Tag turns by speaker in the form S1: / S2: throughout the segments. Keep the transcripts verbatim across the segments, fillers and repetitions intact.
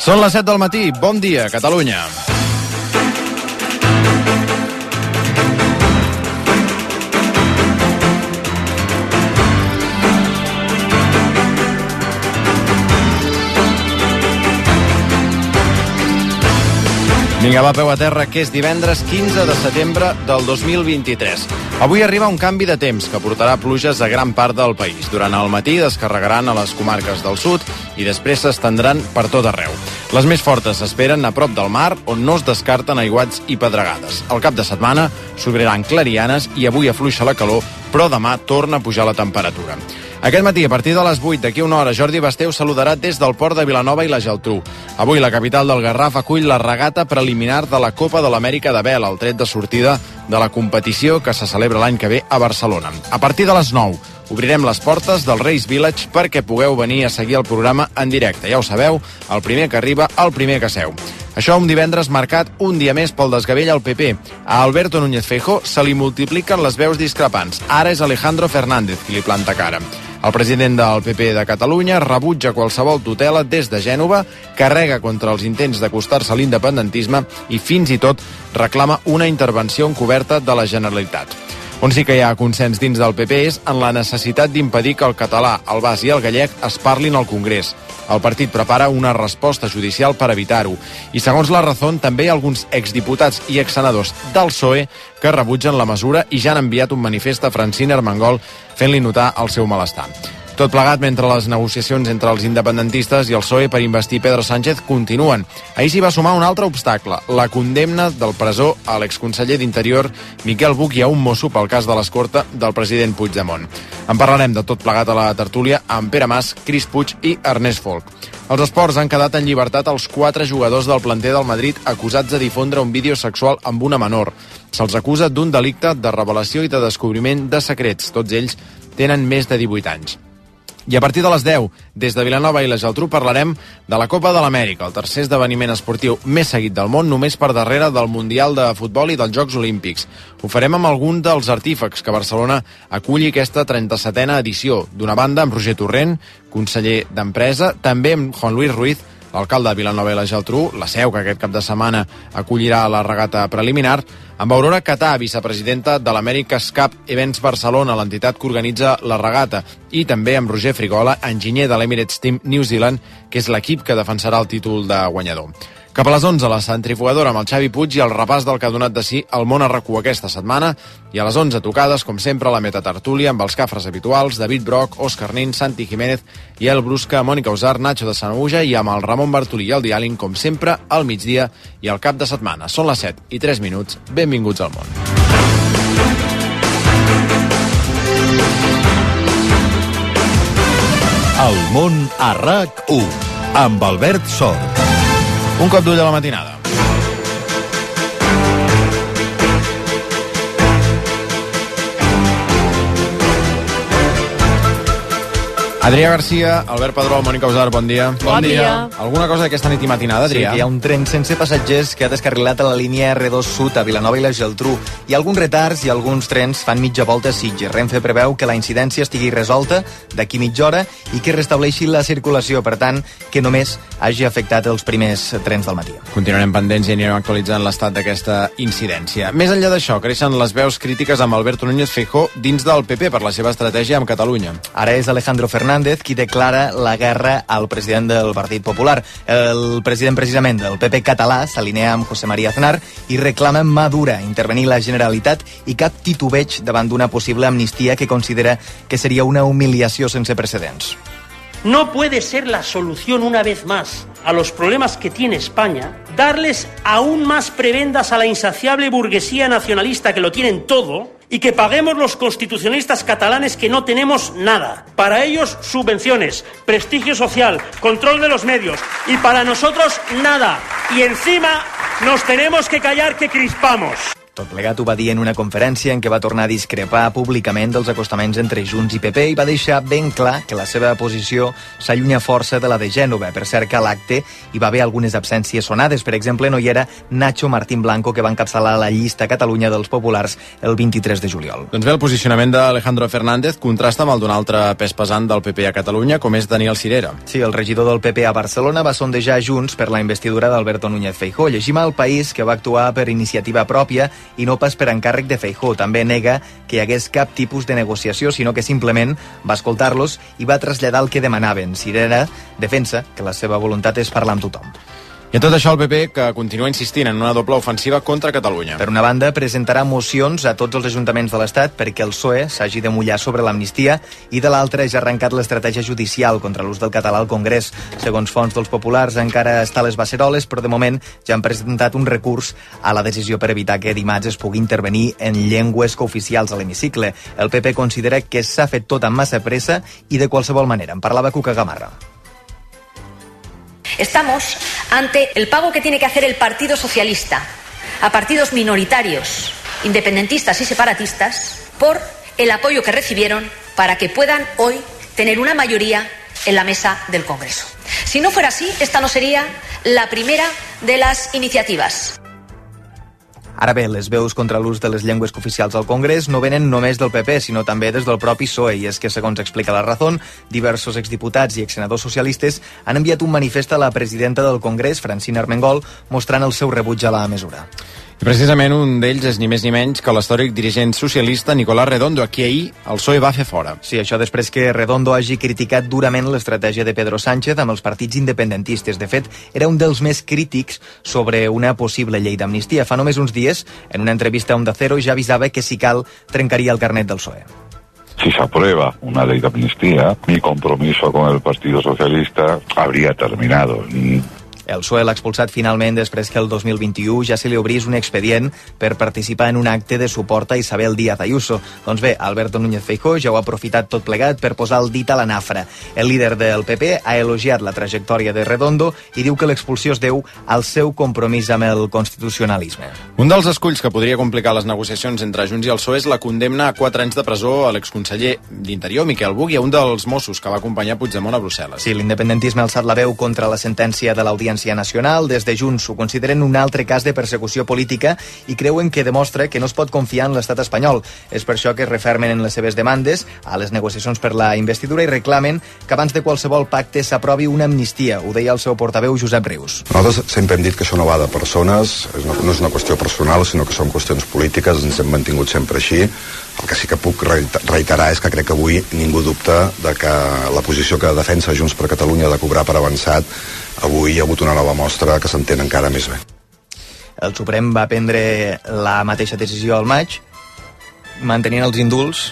S1: Són les set del matí. Bon dia, Catalunya. Vinga, va, peu a terra, que és divendres quinze de setembre del dos mil vint-i-tres. Avui arriba un canvi de temps que portarà pluges a gran part del país. Durant el matí descarregaran a les comarques del sud i després s'estendran per tot arreu. Les més fortes s'esperen a prop del mar, on no es descarten aiguats i pedregades. Al cap de setmana s'obriran clarianes i avui afluixa la calor, però demà torna a pujar la temperatura. Aquest matí, a partir de les vuit, d'aquí una hora, Jordi Basté us saludarà des del port de Vilanova i la Geltrú. Avui la capital del Garraf acull la regata preliminar de la Copa de l'Amèrica de vela, el tret de sortida de la competició que se celebra l'any que ve a Barcelona. A partir de les nou obrirem les portes del Reis Village perquè pugueu venir a seguir el programa en directe. Ja ho sabeu, el primer que arriba, el primer que seu. Això un divendres marcat un dia més pel desgavell al P P. A Alberto Núñez Feijóo se li multipliquen les veus discrepants. Ara és Alejandro Fernández qui li planta cara. El president del P P de Catalunya rebutja qualsevol tutela des de Gènova, carrega contra els intents d'acostar-se a l'independentisme i fins i tot reclama una intervenció encoberta de la Generalitat. On sí que hi ha consens dins del P P és en la necessitat d'impedir que el català, el basc i el gallec es parlin al Congrés. El partit prepara una resposta judicial per evitar-ho. I segons La Razón, també hi ha alguns exdiputats i exsenadors del P S O E que rebutgen la mesura i ja han enviat un manifest a Francina Armengol fent-li notar el seu malestar. Tot plegat mentre les negociacions entre els independentistes i el P S O E per investir Pedro Sánchez continuen. Ahir s'hi va sumar un altre obstacle, la condemna del presó a l'exconseller d'Interior Miquel Buch i a un mosso pel cas de l'escorta del president Puigdemont. En parlarem de tot plegat a la tertúlia amb Pere Mas, Cris Puig i Ernest Folk. Els esports han quedat en llibertat els quatre jugadors del planter del Madrid acusats de difondre un vídeo sexual amb una menor. Se'ls acusa d'un delicte de revelació i de descobriment de secrets. Tots ells tenen més de divuit anys. I a partir de les deu, des de Vilanova i la Geltrú, parlarem de la Copa de l'Amèrica, el tercer esdeveniment esportiu més seguit del món, només per darrere del Mundial de Futbol i dels Jocs Olímpics. Ho farem amb algun dels artífecs que Barcelona aculli aquesta trenta-setena edició. D'una banda, amb Roger Torrent, conseller d'Empresa, també amb Juan Luis Ruiz, l'alcalde de Vilanova i la Geltrú, la seu que aquest cap de setmana acollirà la regata preliminar, amb Aurora Catà, vicepresidenta de l'America's Cup Events Barcelona, l'entitat que organitza la regata, i també amb Roger Frigola, enginyer de l'Emirates Team New Zealand, que és l'equip que defensarà el títol de guanyador. Cap a les onze, la centrifugadora amb el Xavi Puig i el repàs del que ha donat de si el món a RAC u aquesta setmana, i a les onze tocades, com sempre, la metatertúlia amb els cafres habituals, David Broc, Òscar Nin, Santi Jiménez i El Brusca, Mònica Usar, Nacho de Sanaüja i amb el Ramon Bartolí i el Diàling, com sempre, al migdia i al cap de setmana. Són les set i tres minuts. Benvinguts al món.
S2: El món a RAC u amb Albert Sort.
S1: Un cop d'ull a la matinada. Adrià Garcia, Albert Padró, Mònica Usar, bon dia.
S3: Bon, bon dia. dia.
S1: Alguna cosa d'aquesta nit i matinada, Adrià?
S4: Sí, hi ha un tren sense passatgers que ha descarrilat a la línia erre dos Sud a Vilanova i la Geltrú. Hi ha alguns retards i alguns trens fan mitja volta a Sitges. Renfe preveu que la incidència estigui resolta d'aquí mitja hora i que restableixi la circulació, per tant, que només hagi afectat els primers trens del matí.
S1: Continuarem pendents i anirem actualitzant l'estat d'aquesta incidència. Més enllà d'això, creixen les veus crítiques amb Alberto Núñez Feijóo dins del P P per la seva estratègia amb Catalunya.
S4: Ara és Alejandro Fernández qui declara la guerra al president del Partit Popular. El president precisament del P P català s'alinea amb José María Aznar i reclama mà dura, intervenir la Generalitat i cap titubeig davant d'una possible amnistia que considera que seria una humiliació sense precedents.
S5: No puede ser la solución una vez más a los problemas que tiene España darles aún más prebendas a la insaciable burguesía nacionalista que lo tienen todo y que paguemos los constitucionalistas catalanes que no tenemos nada. Para ellos subvenciones, prestigio social, control de los medios y para nosotros nada. Y encima nos tenemos que callar que crispamos.
S4: Tot plegat ho va dir en una conferència en què va tornar a discrepar públicament dels acostaments entre Junts i P P i va deixar ben clar que la seva posició s'allunya força de la de Gènova. Per cert, que a l'acte hi va haver algunes absències sonades. Per exemple, no hi era Nacho Martín Blanco, que va encapçalar la llista a Catalunya dels populars el vint-i-tres de juliol.
S1: Doncs bé, el posicionament d'Alejandro Fernández contrasta amb el d'un altre pes pesant del P P a Catalunya, com és Daniel Sirera.
S4: Sí, el regidor del P P a Barcelona va sondejar Junts per la investidura d'Alberto Núñez Feijóo. Llegim al País que va actuar per iniciativa pròpia i no pas per encàrrec de Feijóo. També nega que hi hagués cap tipus de negociació, sinó que simplement va escoltar-los i va traslladar el que demanaven. Sirera defensa que la seva voluntat és parlar amb tothom.
S1: I a tot això el P P, que continua insistint en una doble ofensiva contra Catalunya.
S4: Per una banda, presentarà mocions a tots els ajuntaments de l'Estat perquè el P S O E s'hagi de mullar sobre l'amnistia i de l'altra ja ha arrencat l'estratègia judicial contra l'ús del català al Congrés. Segons fonts dels populars, encara està a les beceroles, però de moment ja han presentat un recurs a la decisió per evitar que dimarts es pugui intervenir en llengües cooficials a l'hemicicle. El P P considera que s'ha fet tot amb massa pressa i de qualsevol manera. En parlava Cuca Gamarra.
S3: Estamos ante el pago que tiene que hacer el Partido Socialista a partidos minoritarios, independentistas y separatistas por el apoyo que recibieron para que puedan hoy tener una mayoría en la mesa del Congreso. Si no fuera así, esta no sería la primera de las iniciativas.
S4: Ara bé, les veus contra l'ús de les llengües oficials al Congrés no venen només del P P, sinó també des del propi P S O E, i és que, segons explica La Razón, diversos exdiputats i exsenadors socialistes han enviat un manifest a la presidenta del Congrés, Francina Armengol, mostrant el seu rebuig a la mesura.
S1: I precisament un d'ells és ni més ni menys que l'històric dirigent socialista Nicolás Redondo, a qui ahir el P S O E va fer fora.
S4: Sí, això després que Redondo hagi criticat durament l'estratègia de Pedro Sánchez amb els partits independentistes. De fet, era un dels més crítics sobre una possible llei d'amnistia. Fa només uns dies, en una entrevista a Onda Cero, ja avisava que si cal trencaria el carnet del P S O E.
S6: Si se aprueba una ley de amnistía, mi compromiso con el Partido Socialista habría terminado.
S4: El P S O E l'ha expulsat finalment després que el dos mil vint-i-u ja se li obrís un expedient per participar en un acte de suport a Isabel Díaz Ayuso. Doncs bé, Alberto Núñez Feijóo ja ho ha aprofitat tot plegat per posar el dit a la nafra. El líder del P P ha elogiat la trajectòria de Redondo i diu que l'expulsió es deu al seu compromís amb el constitucionalisme.
S1: Un dels esculls que podria complicar les negociacions entre Junts i el P S O E és la condemna a quatre anys de presó a l'exconseller d'Interior, Miquel Buch, i a un dels Mossos que va acompanyar Puigdemont a Brussel·les.
S4: Sí, l'independentisme ha alçat la veu contra la sentència de l'Audiència Nacional. Des de Junts ho consideren un altre cas de persecució política i creuen que demostra que no es pot confiar en l'estat espanyol. És per això que es refermen en les seves demandes a les negociacions per la investidura i reclamen que abans de qualsevol pacte s'aprovi una amnistia. Ho deia el seu portaveu Josep Rius.
S7: Nosaltres sempre hem dit que això no va de persones, no és una qüestió personal, sinó que són qüestions polítiques, ens hem mantingut sempre així. El que sí que puc reiterar és que crec que avui ningú dubta de que la posició que defensa Junts per Catalunya de cobrar per avançat, avui hi ha hagut una nova mostra que s'entén encara més bé.
S4: El Suprem va prendre la mateixa decisió al maig, mantenint els indults.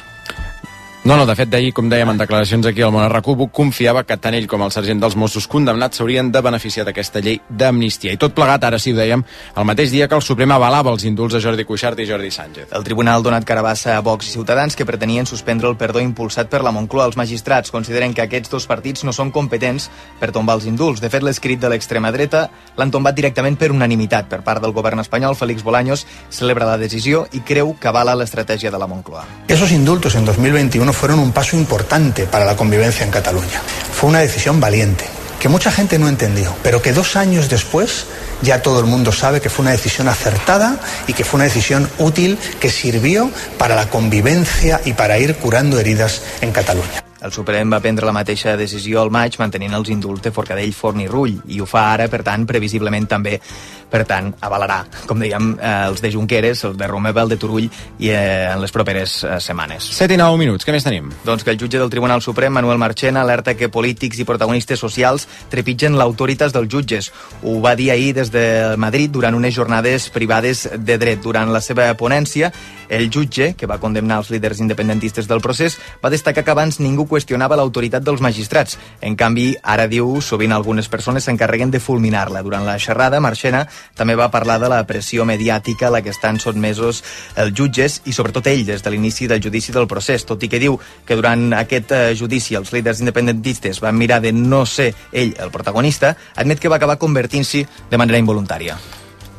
S1: No, no, de fet, d'ahir, com dèiem en declaracions aquí al Monarracú, Buch confiava que tant ell com el sergent dels Mossos condemnats s'haurien de beneficiar d'aquesta llei d'amnistia. I tot plegat, ara sí ho dèiem, el mateix dia que el Suprem avalava els indults a Jordi Cuixart i Jordi Sánchez.
S4: El tribunal ha donat carabassa a Vox i Ciutadans, que pretenien suspendre el perdó impulsat per la Moncloa. Els magistrats consideren que aquests dos partits no són competents per tombar els indults. De fet, l'escrit de l'extrema dreta l'han tombat directament per unanimitat. Per part del govern espanyol, Félix Bolaños celebra la decisió i creu que avala l'estratègia de la Moncloa.
S8: Esos indultos en dos mil veintiuno fueron un paso importante para la convivencia en Cataluña. Fue una decisión valiente, que mucha gente no entendió, pero que dos años después ya todo el mundo sabe que fue una decisión acertada y que fue una decisión útil que sirvió para la convivencia y para ir curando heridas en Cataluña.
S4: El Suprem va prendre la mateixa decisió al maig mantenint els indults de Forcadell, Forn i Rull, i ho fa ara, per tant, previsiblement també, per tant, avalarà, com dèiem, eh, els de Junqueras, els de Romeva, el de Turull, i eh, en les properes eh, setmanes.
S1: set i nou minuts, què més tenim?
S4: Doncs que el jutge del Tribunal Suprem, Manuel Marchena, alerta que polítics i protagonistes socials trepitgen l'autoritat dels jutges. Ho va dir ahir des de Madrid durant unes jornades privades de dret. Durant la seva ponència, el jutge, que va condemnar els líders independentistes del procés, va destacar que abans ningú qüestionava l'autoritat dels magistrats. En canvi, ara diu, sovint algunes persones s'encarreguen de fulminar-la. Durant la xerrada, Marchena també va parlar de la pressió mediàtica a la que estan sotmesos els jutges i sobretot ell des de l'inici del judici del procés, tot i que diu que durant aquest eh, judici els líders independentistes van mirar de no ser ell el protagonista, admet que va acabar convertint-s'hi de manera involuntària.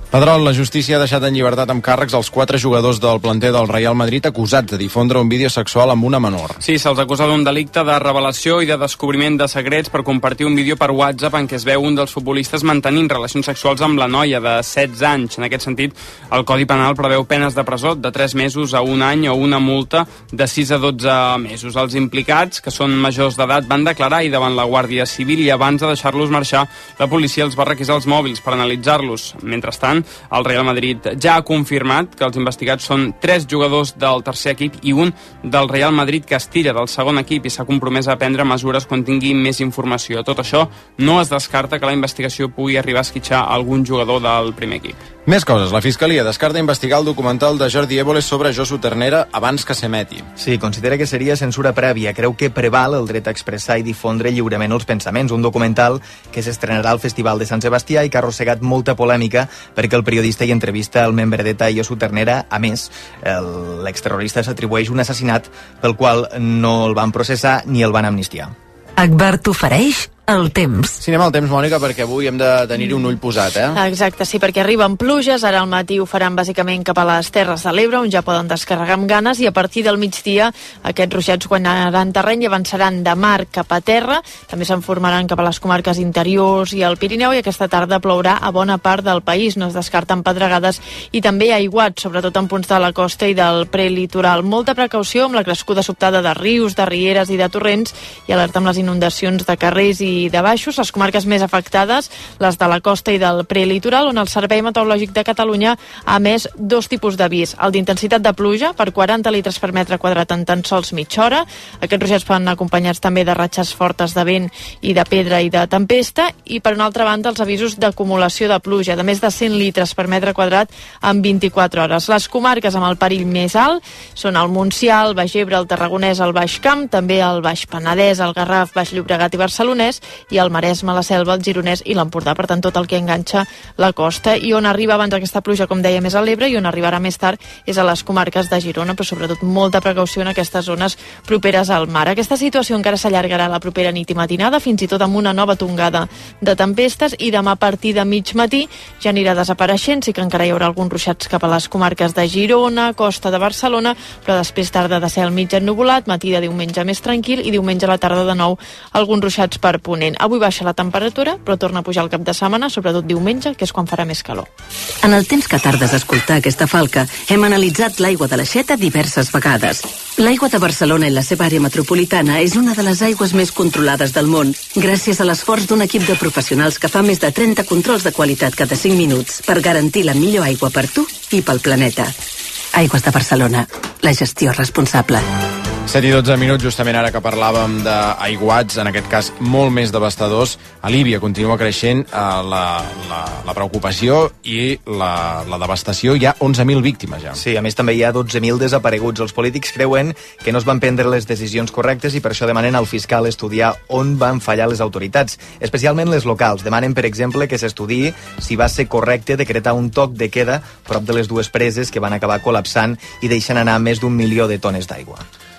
S1: Pedrol, la justícia ha deixat en llibertat amb càrrecs els quatre jugadors del planter del Real Madrid acusats de difondre un vídeo sexual amb una menor.
S9: Sí, se'ls acusa d'un delicte de revelació i de descobriment de secrets per compartir un vídeo per WhatsApp en què es veu un dels futbolistes mantenint relacions sexuals amb la noia de setze anys. En aquest sentit, el Codi Penal preveu penes de presó de tres mesos a un any o una multa de sis a dotze mesos. Els implicats, que són majors d'edat, van declarar i davant la Guàrdia Civil i abans de deixar-los marxar, la policia els va requisar els mòbils per analitzar-los. Mentrestant, el Real Madrid ja ha confirmat que els investigats són tres jugadors del tercer equip i un del Real Madrid que es tira del segon equip i s'ha compromès a prendre mesures quan tingui més informació. Tot això no es descarta que la investigació pugui arribar a esquitxar algun jugador del primer equip.
S1: Més coses. La Fiscalia descarta investigar el documental de Jordi Évole sobre Josu Ternera abans que s'emeti.
S4: Sí, considera que seria censura prèvia. Creu que preval el dret a expressar i difondre lliurement els pensaments. Un documental que s'estrenarà al Festival de Sant Sebastià i que ha arrossegat molta polèmica perquè el periodista hi entrevista el membre d'E T A Josu Ternera. A més, l'exterrorista s'atribueix un assassinat pel qual no el van processar ni el van amnistiar.
S10: Akbar t'ofereix el temps.
S1: Sí, anem al temps, Mònica, perquè avui hem de tenir-hi un ull posat, eh?
S11: Exacte, sí, perquè arriben pluges, ara al matí ho faran bàsicament cap a les Terres de l'Ebre, on ja poden descarregar amb ganes, i a partir del migdia aquests ruixats guanyaran terreny i avançaran de mar cap a terra, també se'n formaran cap a les comarques interiors i al Pirineu, i aquesta tarda plourà a bona part del país, no es descarten pedregades i també aiguats, sobretot en punts de la costa i del prelitoral. Molta precaució amb la crescuda sobtada de rius, de rieres i de torrents, i alerta amb les inundacions de carrers i de baixos, les comarques més afectades, les de la costa i del prelitoral, on el Servei Meteorològic de Catalunya ha emès dos tipus d'avís. El d'intensitat de pluja, per quaranta litres per metre quadrat en tan sols mitja hora. Aquests ruixats van acompanyats també de ratxes fortes de vent i de pedra i de tempesta, i per una altra banda els avisos d'acumulació de pluja, de més de cent litres per metre quadrat en vint-i-quatre hores. Les comarques amb el perill més alt són el Montsià, el Baix Ebre, el Tarragonès, el Baix Camp, també el Baix Penedès, el Garraf, Baix Llobregat i Barcelonès, i el Maresme, la Selva, el Gironès i l'Empordà, per tant tot el que enganxa la costa. I on arriba abans aquesta pluja, com deia, més a l'Ebre, i on arribarà més tard és a les comarques de Girona, però sobretot molta precaució en aquestes zones properes al mar. Aquesta situació encara s'allargarà la propera nit i matinada, fins i tot amb una nova tongada de tempestes, i demà a partir de mig matí ja anirà desapareixent. Sí que encara hi haurà alguns ruixats cap a les comarques de Girona, costa de Barcelona, però després tarda de cel mig ennuvolat, matí de diumenge més tranquil, i diumenge a la tarda de nou alguns ruixats per ponent. Avui baixa la temperatura, però torna a pujar el cap de setmana, sobretot diumenge, que és quan farà més calor.
S10: En el temps que tardes a escoltar aquesta falca, hem analitzat l'aigua de l'Aixeta diverses vegades. L'aigua de Barcelona i la seva àrea metropolitana és una de les aigües més controlades del món, gràcies a l'esforç d'un equip de professionals que fa més de trenta controls de qualitat cada cinc minuts per garantir la millor aigua per tu i pel planeta. Aigües de Barcelona, la gestió responsable.
S1: set i dotze minuts, justament ara que parlàvem d'aiguats, en aquest cas molt més devastadors. A Líbia continua creixent eh, la, la, la preocupació i la, la devastació. Hi ha onze mil víctimes ja.
S4: Sí, a més també hi ha dotze mil desapareguts. Els polítics creuen que no es van prendre les decisions correctes i per això demanen al fiscal estudiar on van fallar les autoritats, especialment les locals. Demanen, per exemple, que s'estudiï si va ser correcte decretar un toc de queda prop de les dues preses que van acabar col·lapsant i deixant anar més d'un milió de tones d'aigua.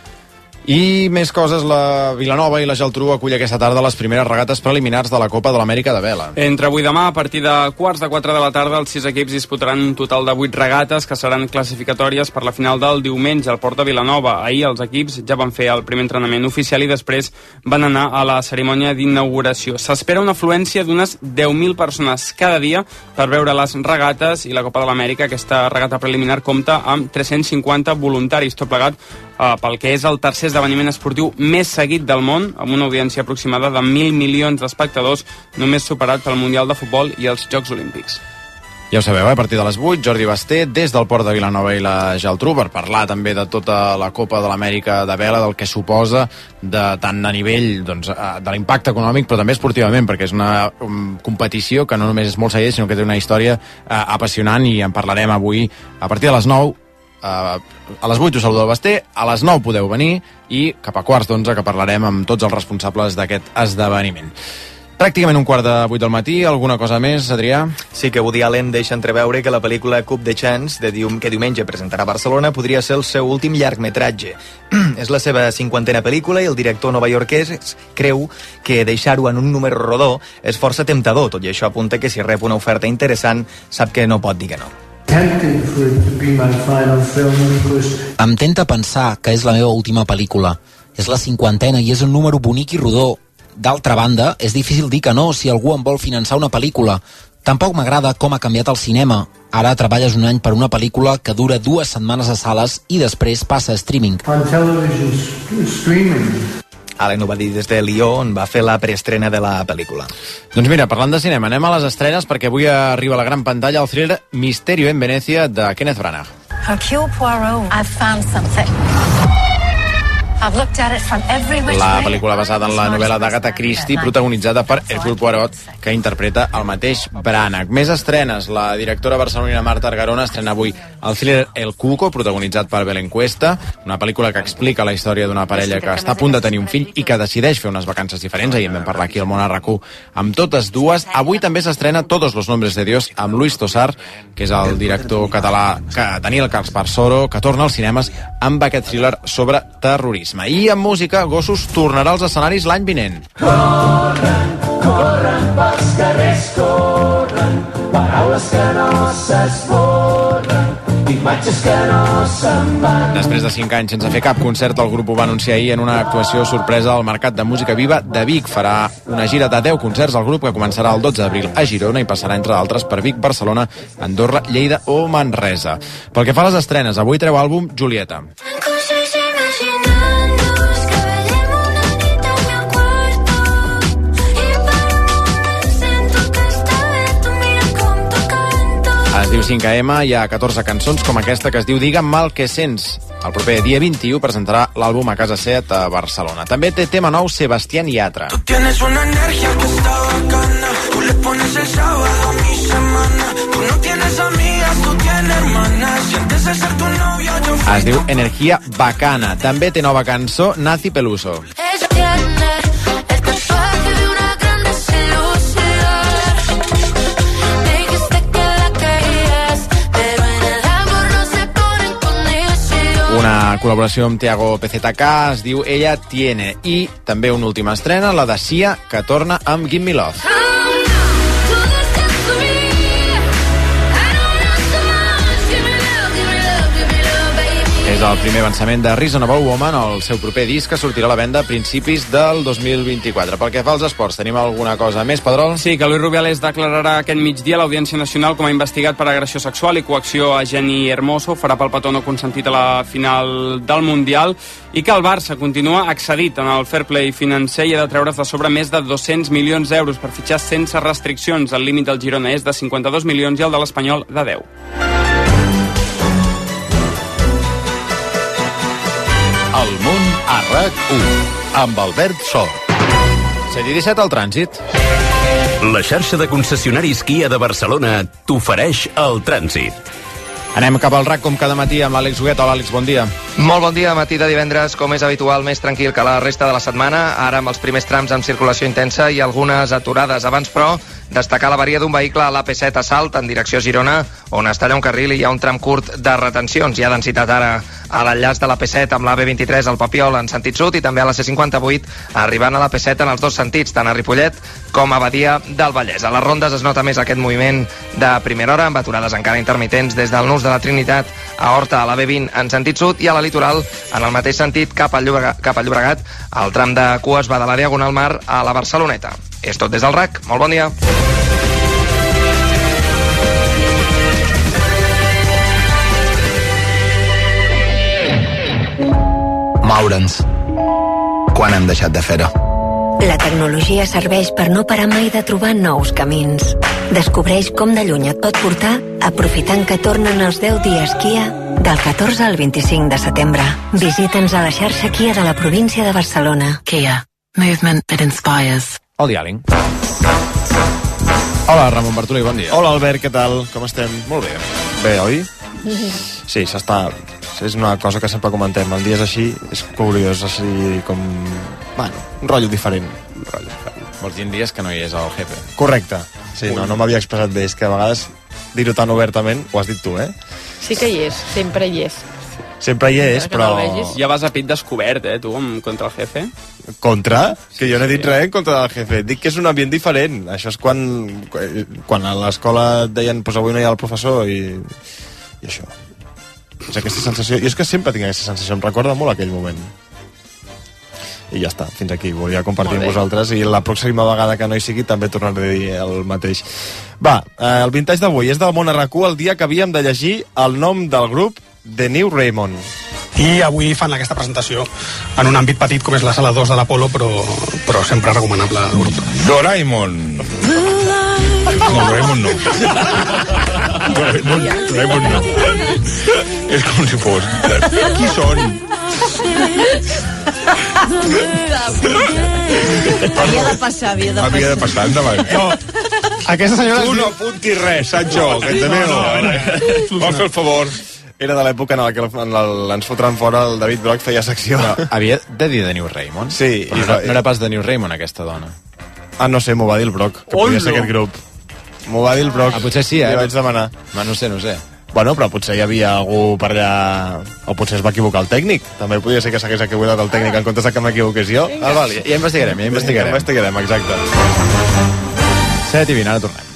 S1: I més coses, la Vilanova i la Geltrú acull aquesta tarda les primeres regates preliminars de la Copa de l'Amèrica de Vela.
S9: Entre avui i demà, a partir de quarts de quatre de la tarda, els sis equips disputaran un total de vuit regates que seran classificatòries per la final del diumenge al Port de Vilanova. Ahir els equips ja van fer el primer entrenament oficial i després van anar a la cerimònia d'inauguració. S'espera una afluència d'unes deu mil persones cada dia per veure les regates i la Copa de l'Amèrica. Aquesta regata preliminar compta amb tres-cents cinquanta voluntaris, tot plegat eh, pel que és el tercer esdeveniment esportiu més seguit del món, amb una audiència aproximada de mil milions d'espectadors, només superat pel Mundial de Futbol i els Jocs Olímpics.
S1: Ja ho sabeu, eh? A partir de les vuit, Jordi Basté, des del Port de Vilanova i la Geltrú, per parlar també de tota la Copa de l'Amèrica de Vela, del que suposa, de, tant a nivell doncs, de l'impacte econòmic, però també esportivament, perquè és una um, competició que no només és molt seguida, sinó que té una història uh, apassionant, i en parlarem avui a partir de les nou. Uh, a les vuit us saluda el Basté, a les nou podeu venir, i cap a quarts d'onze que parlarem amb tots els responsables d'aquest esdeveniment. Pràcticament un quart de vuit del matí. Alguna cosa més, Adrià?
S4: Sí, que Woody Allen deixa entreveure que la pel·lícula Coup de Chance, de dium, que diumenge presentarà a Barcelona, podria ser el seu últim llargmetratge. És la seva cinquantena pel·lícula i el director novaiorquès creu que deixar-ho en un número rodó és força temptador. Tot i això apunta que si rep una oferta interessant sap que no pot dir que no.
S12: Em tenta pensar que és la meva última pel·lícula. És la cinquantena i és un número bonic i rodó. D'altra banda, és difícil dir que no si algú em vol finançar una pel·lícula. Tampoc m'agrada com ha canviat el cinema. Ara treballes un any per una pel·lícula que dura dues setmanes a sales i després passa a streaming.
S4: Allen ho va dir des de Lió, on va fer la preestrena de la pel·lícula.
S1: Doncs mira, parlant de cinema, anem a les estrenes perquè avui arriba a la gran pantalla el thriller Misterio en Venecia de Kenneth Branagh.
S13: Hercule Poirot, I've found something. I've looked at it from every which
S1: La
S13: way.
S1: pel·lícula basada en la novel·la d'Agatha Christie, protagonitzada per Hercule Poirot, que interpreta el mateix Branagh. Més estrenes. La directora barcelonina Marta Argarona estrena avui el thriller El Cuco, protagonitzat per Belén Cuesta, una pel·lícula que explica la història d'una parella que està a punt de tenir un fill i que decideix fer unes vacances diferents. Ahir en vam parlar aquí al Món a RAC u amb totes dues. Avui també s'estrena Todos los nombres de Dios amb Luis Tosar, que és el director català que Daniel Carsparsoro, que torna als cinemes amb aquest thriller sobre terrorisme. I en música, Gossos tornarà als escenaris l'any vinent.
S14: Corren, corren pels carrers, corren, paraules que no s'esborren, imatges que no se'n van.
S1: Després de cinc anys sense fer cap concert, el grup ho va anunciar ahir en una actuació sorpresa al Mercat de Música Viva de Vic. Farà una gira de deu concerts al grup que començarà el dotze d'abril a Girona i passarà, entre d'altres, per Vic, Barcelona, Andorra, Lleida o Manresa. Pel que fa a les estrenes, avui treu àlbum Julieta. Es diu cinc a ema, hi ha catorze cançons com aquesta que es diu Digue'm el que sents. El proper dia vint-i-u presentarà l'àlbum a Casa Set a Barcelona. També té tema nou Sebastián Yatra.
S14: Tú tienes una energía que está bacana, tú le pones el sábado a mi semana, tú no tienes amigas, tú tienes hermanas, y antes de ser tu novia yo fui...
S1: Es diu Energía Bacana. També té nova cançó Nazi Peluso.
S14: Ella tiene el tatuaje de una gran desilusión. Dijiste que la querías, pero en el amor no se ponen condiciones.
S1: Una col·laboració amb Tiago P Z K, es diu Ella Tiene. I també una última estrena, la de Sia, que torna amb Give Me Love. És el primer avançament de Reasonable Woman, el seu proper disc, que sortirà a la venda a principis del dos mil vint-i-quatre. Pel que fa als esports, tenim alguna cosa més, Pedrol?
S9: Sí, que Luis Rubiales declararà aquest migdia a l'Audiència Nacional com a investigat per agressió sexual i coacció a Jenny Hermoso. Farà pel petó no consentit a la final del Mundial. I que el Barça continua excedit en el fair play financer i ha de treure's de sobre més de dos-cents milions d'euros per fitxar sense restriccions. El límit del Girona és de cinquanta-dos milions i el de l'Espanyol de deu.
S2: El món a RAC u, amb Albert Sort.
S1: set i disset al trànsit.
S15: La xarxa de concessionaris Kia de Barcelona t'ofereix el trànsit.
S1: Anem cap al RAC com cada matí amb l'Àlex Huguet. Hola, Àlex, bon dia.
S16: Molt bon dia, matí de divendres, com és habitual, més tranquil que la resta de la setmana, ara amb els primers trams amb circulació intensa i algunes aturades. Abans, però, destacar l'avaria d'un vehicle a l'A P set a Salt, en direcció a Girona, on es talla un carril i hi ha un tram curt de retencions. Hi ha densitat ara a l'enllaç de l'A P set amb l'A B vint-i-tres al Papiol en sentit sud i també a la C cinquanta-vuit arribant a l'A P set en els dos sentits, tant a Ripollet com a Badia del Vallès. A les rondes es nota més aquest moviment de primera hora, amb aturades encara intermitents des del Nus de la Trinitat a Horta a la B vint en sentit sud i a la Litoral en el mateix sentit cap al Llobregat, cap al Llobregat. El tram de cues va de la Diagonal Mar a la Barceloneta. És tot des del RAC. Molt bon dia.
S17: Moure'ns. Quan hem deixat de fer-ho?
S18: La tecnologia serveix per no parar mai de trobar nous camins. Descobreix com de lluny et pot portar aprofitant que tornen els deu dies Kia del catorze al vint-i-cinc de setembre. Visita'ns a la xarxa Kia de la província de Barcelona.
S10: Kia. Movement that inspires.
S1: El diàling. Hola, Ramon Bartolí, bon dia.
S19: Hola, Albert, què tal? Com estem?
S1: Molt bé.
S19: Bé, oi? Sí, s'està... És una cosa que sempre comentem. El dia és així, és curiós, així com... Bueno, un rotllo diferent. Un rotllo diferent.
S1: Vols dir dies que no hi és el jefe.
S19: Correcte. Sí, no, no m'havia expressat bé. És que a vegades dir-ho tan obertament, ho has dit tu, eh?
S11: Sí que hi és, sempre hi és.
S19: Sempre hi és, però...
S9: Ja vas a pit descobert, eh, tu, contra el jefe.
S19: Contra? Que jo no he dit res en contra del jefe. Dic que és un ambient diferent. Això és quan, quan a l'escola et deien pues avui no hi ha el professor i, i això. És aquesta sensació. Jo és que sempre tinc aquesta sensació. Em recorda molt aquell moment. I ja està, fins aquí. Volia compartir amb vosaltres i la pròxima vegada que no hi sigui també tornaré a dir el mateix. Va, el vintage d'avui és del Món R Q, el dia que havíem de llegir el nom del grup The New Raymond.
S20: I avui fan aquesta presentació en un àmbit petit com és la sala dos de l'Apolo, però, però sempre recomanable el grup.
S21: Doraemon. No, Doraemon no. Doraemon, Doraemon no. És com si fos. Qui són?
S11: Havia de passar, havia de passar.
S21: Havia de passar, endavant.
S20: No, aquesta senyora...
S21: Tu no apuntis res, Sancho, que te veo. Vols fer el favor?
S19: Era de l'època en la que ens fotran fora el David Brock feia secció.
S1: Però havia de dir The New Raymond?
S19: Sí.
S1: Però no, no era pas The New Raymond, aquesta dona.
S19: Ah, no sé, m'ho va dir el Brock, que podia ser aquest grup. M'ho va dir el Brock.
S1: Ah, potser sí, eh?
S19: Li vaig demanar.
S1: Ma, no sé, no sé.
S19: Bueno, però potser hi havia algú per allà... O potser es va equivocar el tècnic. També podria ser que s'hagués equivocat el tècnic en comptes que m'equivoqués jo.
S1: Ah, val, ja investigarem, ja investigarem.
S19: Ja investigarem, exacte.
S1: set i vint, ara tornem.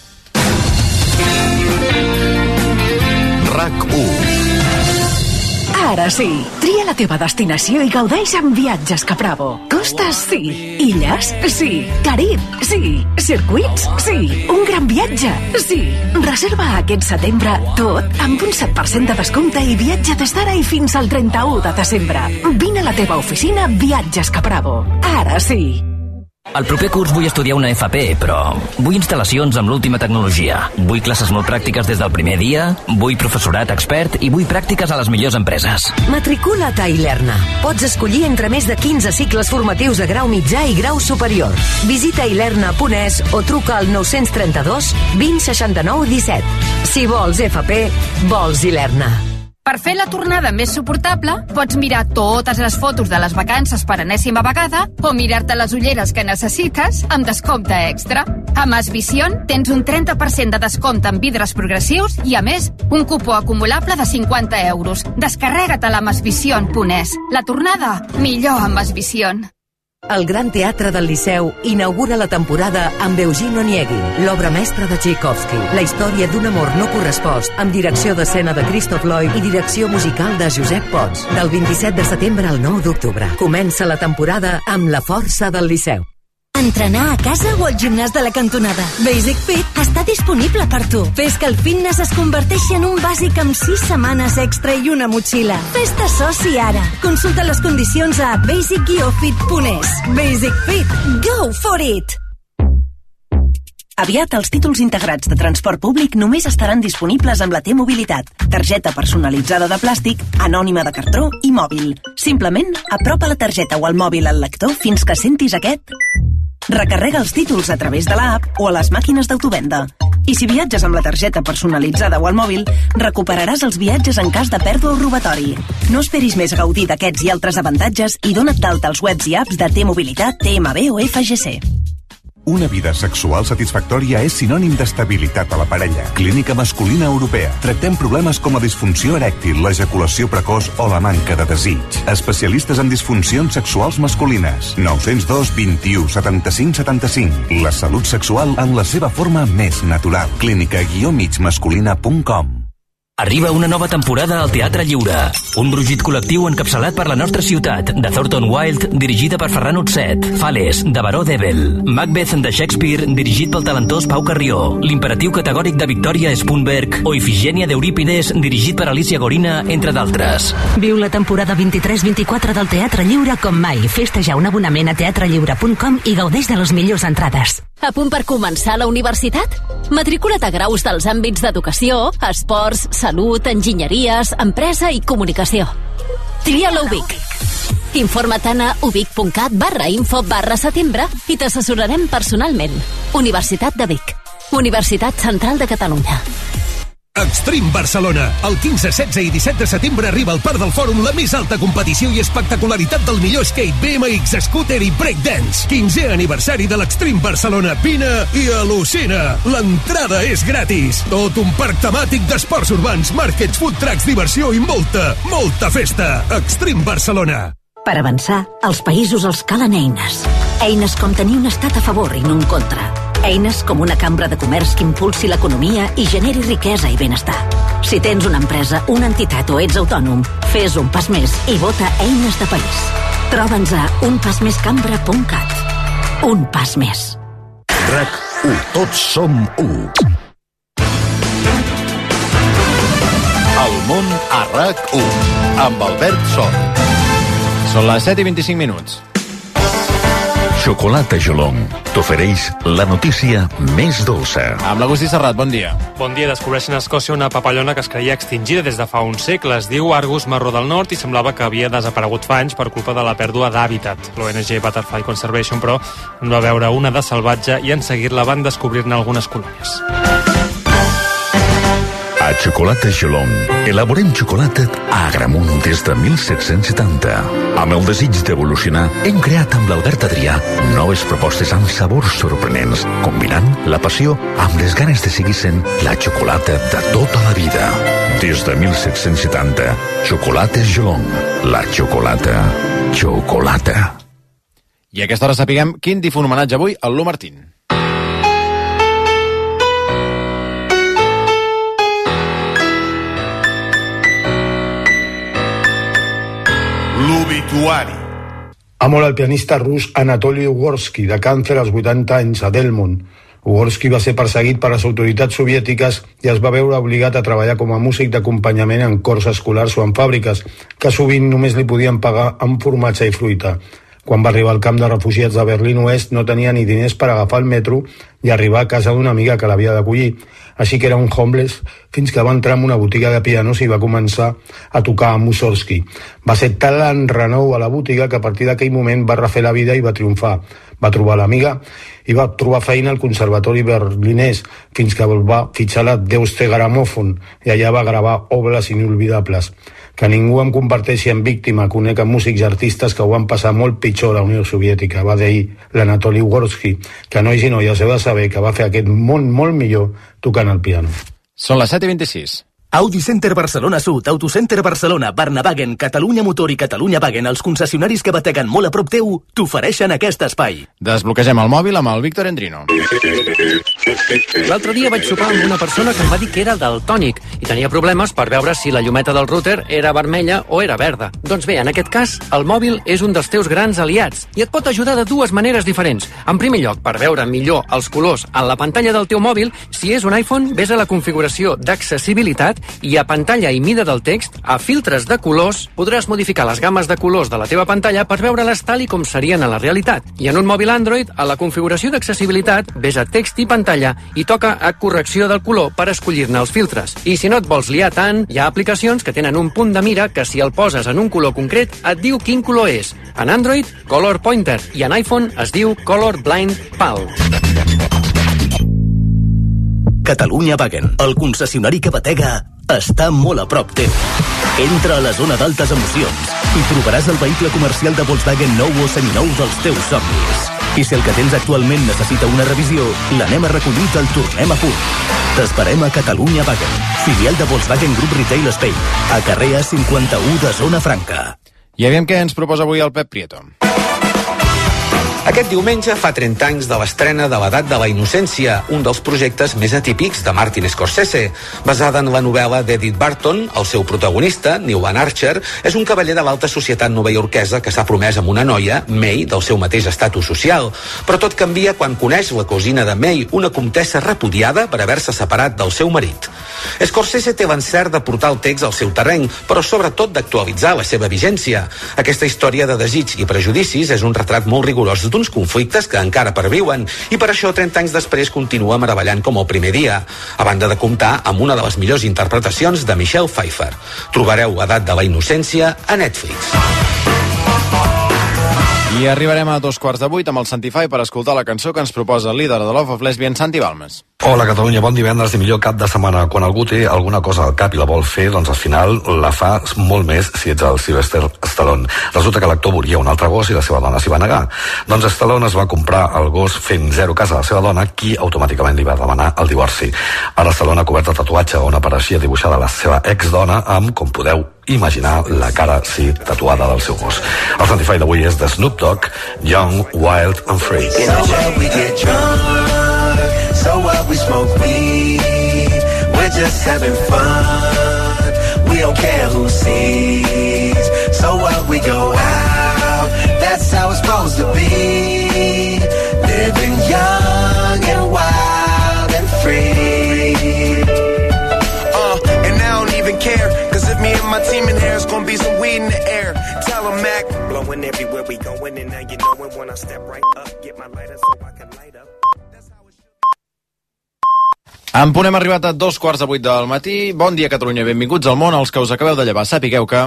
S2: RAC u.
S22: Ara sí, tria la teva destinació i gaudeix amb Viatges Capravo. Costes, sí. Illes, sí. Carib, sí. Circuits, sí. Un gran viatge, sí. Reserva aquest setembre tot amb un set per cent de descompte i viatge des d'ara i fins al trenta-u de desembre. Vine a la teva oficina Viatges Capravo. Ara sí.
S23: El proper curs vull estudiar una F P, però vull instal·lacions amb l'última tecnologia. Vull classes molt pràctiques des del primer dia, vull professorat expert i vull pràctiques a les millors empreses.
S24: Matricula't a Ilerna. Pots escollir entre més de quinze cicles formatius de grau mitjà i grau superior. Visita ilerna punt es o truca al nou tres dos, vint, seixanta-nou, disset. Si vols F P, vols Ilerna.
S25: Per fer la tornada més suportable, pots mirar totes les fotos de les vacances per enèsima vegada o mirar-te les ulleres que necessites amb descompte extra. A Mas Vision tens un trenta per cent de descompte en vidres progressius i, a més, un cupó acumulable de cinquanta euros. Descarrega't a la masvision punt es. La tornada, millor amb Mas Vision.
S24: El Gran Teatre del Liceu inaugura la temporada amb Eugene Onegin, l'obra mestra de Tchaikovsky, la història d'un amor no correspost, amb direcció d'escena de Christoph Lloyd i direcció musical de Josep Pons, del vint-i-set de setembre al nou d'octubre. Comença la temporada amb la força del Liceu.
S26: Entrenar a casa o al gimnàs de la cantonada. Basic Fit està disponible per tu. Fes que el fitness es converteixi en un bàsic amb sis setmanes extra i una motxilla. Fes-te soci ara. Consulta les condicions a basic fit punt es. Basic Fit. Go for it!
S27: Aviat els títols integrats de transport públic només estaran disponibles amb la T-Mobilitat. Targeta personalitzada de plàstic, anònima de cartró i mòbil. Simplement apropa la targeta o el mòbil al lector fins que sentis aquest. Recarrega els títols a través de l'app o a les màquines d'autovenda. I si viatges amb la targeta personalitzada o al mòbil, recuperaràs els viatges en cas de pèrdua o robatori. No esperis més gaudir d'aquests i altres avantatges i dona't d'alta als webs i apps de T-Mobilitat, T M B o F G C.
S28: Una vida sexual satisfactòria és sinònim d'estabilitat a la parella. Clínica Masculina Europea. Tractem problemes com la disfunció erèctil, l'ejaculació precoç o la manca de desig. Especialistes en disfuncions sexuals masculines. nou zero dos, vint-i-u, setanta-cinc, setanta-cinc. La salut sexual en la seva forma més natural. clínica guió mig masculina punt com.
S23: Arriba una nova temporada al Teatre Lliure. Un brugit col·lectiu encapçalat per la nostra ciutat, de Thornton Wilde, dirigida per Ferran Utset. Fales, de Baró d'Ebel. Macbeth, de Shakespeare, dirigit pel talentós Pau Carrió. L'imperatiu categòric de Victoria Spunberg o Ifigènia d'Eurípides, dirigit per Alicia Gorina, entre d'altres.
S26: Viu la temporada vint-i-tres vint-i-quatre del Teatre Lliure com mai. Fes-te ja un abonament a teatre lliure punt com i gaudeix de les millors entrades.
S29: A punt per començar la universitat? Matricula't a graus dels àmbits d'educació, esports, salut, enginyeries, empresa i comunicació. Tria la U B I C. Informa't a ubic.cat barra info barra setembre i t'assessorarem personalment. Universitat de Vic. Universitat Central de Catalunya.
S3: Extreme Barcelona. El quinze, setze i disset de setembre arriba al Parc del Fòrum la més alta competició i espectacularitat del millor skate, B M X, scooter i breakdance. quinzè aniversari de l'Extreme Barcelona. Vine i al·lucina. L'entrada és gratis. Tot un parc temàtic d'esports urbans, màrquets, food trucks, diversió i molta, molta festa. Extreme Barcelona.
S22: Per avançar, als països els calen eines. Eines com tenir un estat a favor i no en contra. Eines com una cambra de comerç que impulsi l'economia i generi riquesa i benestar. Si tens una empresa, una entitat o ets autònom, fes un pas més i vota Eines de País. Troba'ns a un pas més cambra punt cat. Un pas més.
S2: RAC u. Tots som u. El món a RAC u. Amb Albert Sort.
S1: Són les set i vint-i-cinc minuts.
S2: Xocolata Jolong t'ofereix la notícia més dolça.
S1: Amb l'Agustí Serrat, bon dia.
S4: Bon dia. Descobreixen a Escòcia una papallona que es creia extingida des de fa un segle. Es diu Argus marró del nord i semblava que havia desaparegut fa anys per culpa de la pèrdua d'hàbitat. L'O N G Butterfly Conservation, però, en va veure una de salvatge i en seguir-la van descobrir-ne algunes colònies.
S2: A Xocolata Jolong elaborem xocolata a Agramunt des de mil set-cents setanta. Amb el desig d'evolucionar, hem creat amb l'Albert Adrià noves propostes amb sabors sorprenents, combinant la passió amb les ganes de seguir sent la xocolata de tota la vida. Des de mil set-cents setanta, Xocolates Jolong. La xocolata, xocolata.
S1: I a aquesta hora sapiguem quin difunt homenatge avui al Lu Martín.
S5: L'obituari. Ha mort el pianista rus Anatoly Ugorsky, de càncer als vuitanta anys, a Delmont. Ugorsky va ser perseguit per les autoritats soviètiques i es va veure obligat a treballar com a músic d'acompanyament en cors escolars o en fàbriques, que sovint només li podien pagar amb formatge i fruita. Quan va arribar al camp de refugiats de Berlín Oest no tenia ni diners per agafar el metro i arribar a casa d'una amiga que l'havia d'acollir. Així que era un homeless fins que va entrar en una botiga de pianos i va començar a tocar amb Mussorgsky. Va ser tal l'enrenou a la botiga que a partir d'aquell moment va refer la vida i va triomfar. Va trobar l'amiga i va trobar feina al conservatori berlinès fins que el va fitxar la Deutsche Grammophon i allà va gravar obres inolvidables. Que ningú em converteixi en víctima, conec a músics i artistes que ho van passar molt pitjor a la Unió Soviètica, va dir l'Anatoly Ugorsky, que nois i noies heu de saber que va fer aquest món molt millor tocant el piano.
S1: Són les set i vint-i-sis.
S6: Audi Center Barcelona Sud, Autocenter Barcelona, Barnavagen, Catalunya Motor i Catalunya Wagen, els concessionaris que bateguen molt a prop teu, t'ofereixen aquest espai.
S1: Desbloquegem el mòbil amb el Víctor Endrino.
S7: L'altre dia vaig sopar amb una persona que em va dir que era daltònic i tenia problemes per veure si la llumeta del router era vermella o era verda. Doncs bé, en aquest cas, el mòbil és un dels teus grans aliats i et pot ajudar de dues maneres diferents. En primer lloc, per veure millor els colors en la pantalla del teu mòbil, si és un iPhone, ves a la configuració d'accessibilitat i a pantalla i mida del text, a filtres de colors, podràs modificar les gammes de colors de la teva pantalla per veure-les tal i com serien a la realitat. I en un mòbil Android, a la configuració d'accessibilitat, ves a text i pantalla i toca a correcció del color per escollir-ne els filtres. I si no et vols liar tant, hi ha aplicacions que tenen un punt de mira que si el poses en un color concret et diu quin color és. En Android, Color Pointer, i en iPhone es diu Color Blind Pal.
S6: Catalunya Wagen, el concessionari que batega, està molt a prop teu. Entra a la zona d'altes emocions i trobaràs el vehicle comercial de Volkswagen nou o seminou dels teus somnis. I si el que tens actualment necessita una revisió, l'anem a recollir i el tornem a punt. T'esperem a Catalunya Wagen, filial de Volkswagen Group Retail Spain, a carrer A cinquanta-u de Zona Franca.
S1: I aviam què ens proposa avui el Pep Prieto.
S8: Aquest diumenge fa trenta anys de l'estrena de l'Edat de la Innocència, un dels projectes més atípics de Martin Scorsese. Basada en la novel·la d'Edith Barton, el seu protagonista, Newland Archer, és un cavaller de l'alta societat novaiorquesa que s'ha promès amb una noia, May, del seu mateix estatus social. Però tot canvia quan coneix la cosina de May, una comtessa repudiada per haver-se separat del seu marit. Scorsese té l'encert de portar el text al seu terreny, però sobretot d'actualitzar la seva vigència. Aquesta història de desig i prejudicis és un retrat molt rigorós d'uns conflictes que encara perviuen i per això trenta anys després continua meravellant com el primer dia, a banda de comptar amb una de les millors interpretacions de Michelle Pfeiffer. Trobareu Edat de la Innocència a Netflix.
S1: I arribarem a dos quarts de vuit amb el Santify per escoltar la cançó que ens proposa el líder de Love of Lesbian, Santi Balmes.
S9: Hola Catalunya, bon divendres i millor cap de setmana. Quan algú té alguna cosa al cap i la vol fer, doncs al final la fa molt més si ets el Sylvester Stallone. Resulta que l'actor volia un altre gos i la seva dona s'hi va negar. Doncs Stallone es va comprar el gos fent zero cas a la seva dona, qui automàticament li va demanar el divorci. Ara Stallone ha cobert el tatuatge on apareixia dibuixada la seva exdona amb, com podeu imaginar, la cara sí tatuada del seu gos. El Santify d'avui és de Snoop Dogg, Young, Wild and Free.
S10: So what, we smoke weed, we're just having fun, we don't care who sees. So what, we go out, that's how it's supposed to be, living young and wild and free. Uh, and I don't even care, cause if me and my team in here, it's gonna be some weed in the air. Tell them Mac, blowing everywhere we going, and now you know it when I step right up, get my lighter so I can light up.
S1: En punt hem arribat a dos quarts de vuit del matí. Bon dia, Catalunya, benvinguts al món. Els que us acabeu de llevar, sapigueu que...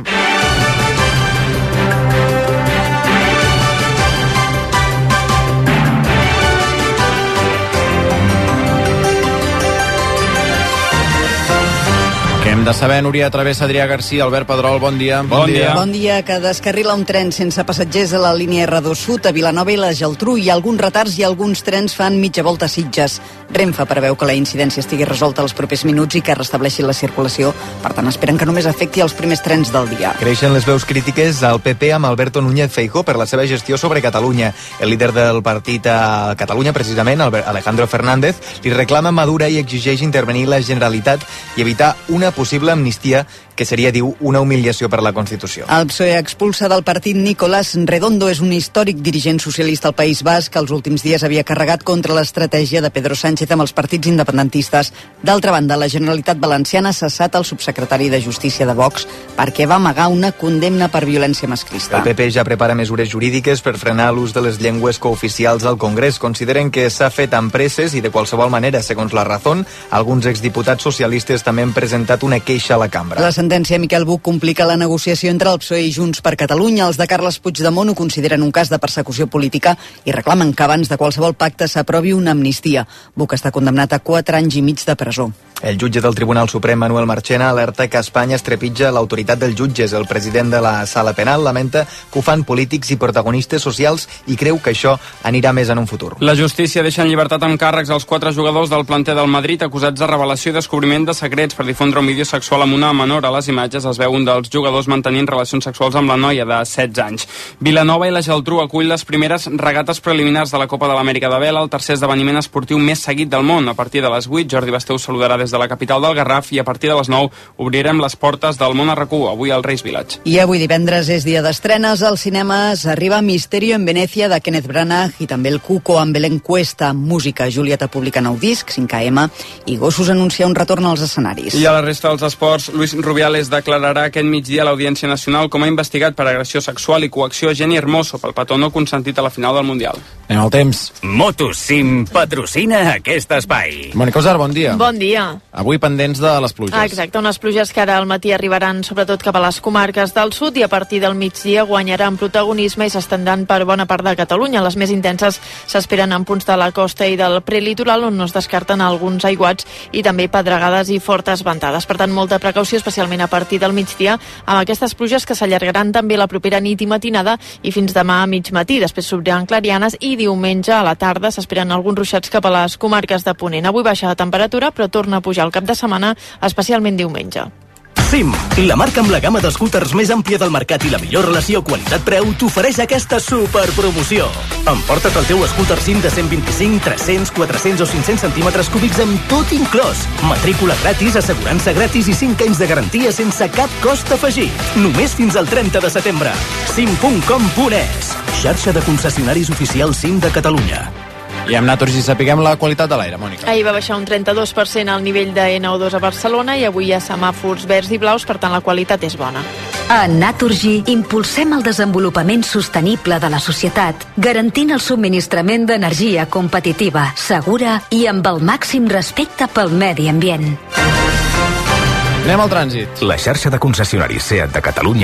S1: Què hem de saber, Núria Travessa, Adrià Garcia, Albert Pedrol, bon dia.
S12: Bon dia. Bon dia, que descarrila un tren sense passatgers a la línia erre dos Sud a Vilanova i la Geltrú. Hi ha alguns retards i alguns trens fan mitja volta a Sitges. Renfe preveu que la incidència estigui resolta els propers minuts i que restableixi la circulació. Per tant, esperen que només afecti els primers trens del dia.
S13: Creixen les veus crítiques al P P amb Alberto Núñez Feijóo per la seva gestió sobre Catalunya. El líder del partit a Catalunya, precisament, Alejandro Fernández, li reclama Madura i exigeix intervenir la Generalitat i evitar una possible amnistia que seria, diu, una humiliació per la Constitució.
S12: El P S O E expulsa del partit Nicolás Redondo, és un històric dirigent socialista al País Basc que els últims dies havia carregat contra l'estratègia de Pedro Sánchez amb els partits independentistes. D'altra banda, la Generalitat Valenciana ha cessat el subsecretari de Justícia de Vox perquè va amagar una condemna per violència masclista.
S13: El P P ja prepara mesures jurídiques per frenar l'ús de les llengües cooficials al Congrés. Consideren que s'ha fet amb presses i de qualsevol manera, segons la Razón, alguns exdiputats socialistes també han presentat una queixa a la cambra.
S12: La sentència Miquel Buch complica la negociació entre el P S O E i Junts per Catalunya. Els de Carles Puigdemont ho consideren un cas de persecució política i reclamen que abans de qualsevol pacte s'aprovi una amnistia. Buch està condemnat a quatre anys i mig de presó.
S13: El jutge del Tribunal Suprem, Manuel Marchena, alerta que Espanya estrepitja l'autoritat dels jutges. El president de la Sala Penal lamenta que ho fan polítics i protagonistes socials i creu que això anirà més en un futur.
S14: La justícia deixa en llibertat amb càrrecs els quatre jugadors del planter del Madrid acusats de revelació i descobriment de secrets per difondre un vídeo sexual amb una menor. A les imatges es veu un dels jugadors mantenint relacions sexuals amb la noia de setze anys. Vilanova i la Geltrú acull les primeres regates preliminars de la Copa de l'Amèrica de Vela, el tercer esdeveniment esportiu més seguit del món. A partir de les vuit, Jordi Basté us saludarà des de la capital del Garraf i a partir de les nou obrirem les portes del món a RAC u, avui al Reis Village.
S12: I avui divendres és dia d'estrenes. Als cinemes arriba Misterio en Venecia de Kenneth Branagh i també el Cuco amb Belén Cuesta. Música, Julieta publica nou disc, cinc A M, i Gossos anuncia un retorn als escenaris.
S14: I a la resta dels esports, Luis Rubiales declararà aquest migdia a l'Audiència Nacional com a investigat per agressió sexual i coacció a Jenny Hermoso pel petó no consentit a la final del Mundial.
S1: Anem al temps.
S15: Motosim patrocina aquest espai.
S1: Mònica Osar, bon dia.
S11: Bon dia.
S1: Avui pendents de les pluges.
S11: Ah, exacte, unes pluges que ara al matí arribaran sobretot cap a les comarques del sud i a partir del migdia guanyaran protagonisme i s'estendran per bona part de Catalunya. Les més intenses s'esperen en punts de la costa i del prelitoral on no es descarten alguns aiguats i també pedregades i fortes ventades. Per tant, molta precaució, especialment a partir del migdia, amb aquestes pluges que s'allargaran també la propera nit i matinada i fins demà a mig matí. Després s'obriran clarianes i diumenge a la tarda s'esperen alguns ruixats cap a les comarques de Ponent. Avui baixa la temperatura, però torna a pujar el cap de setmana, especialment diumenge.
S6: Sim, la marca amb la gamma d'escúters més àmplia del mercat i la millor relació qualitat-preu t'ofereix aquesta superpromoció. Emporta't el teu escúter Sim de cent vint-i-cinc, tres-cents, quatre-cents o cinc-cents centímetres cúbics amb tot inclòs. Matrícula gratis, assegurança gratis i cinc anys de garantia sense cap cost afegit. Només fins al trenta de setembre. sim punt com punt es. Xarxa de concessionaris oficials Sim de Catalunya.
S1: I amb Naturgy sapiguem la qualitat de l'aire, Mònica.
S11: Ahir va baixar un trenta-dos per cent al nivell de N O dos a Barcelona i avui hi ha semàfors verds i blaus, per tant la qualitat és bona.
S22: A Naturgy impulsem el desenvolupament sostenible de la societat, garantint el subministrament d'energia competitiva, segura i amb el màxim respecte pel medi ambient.
S1: Anem al trànsit.
S6: La xarxa de concessionaris SEAT de Catalunya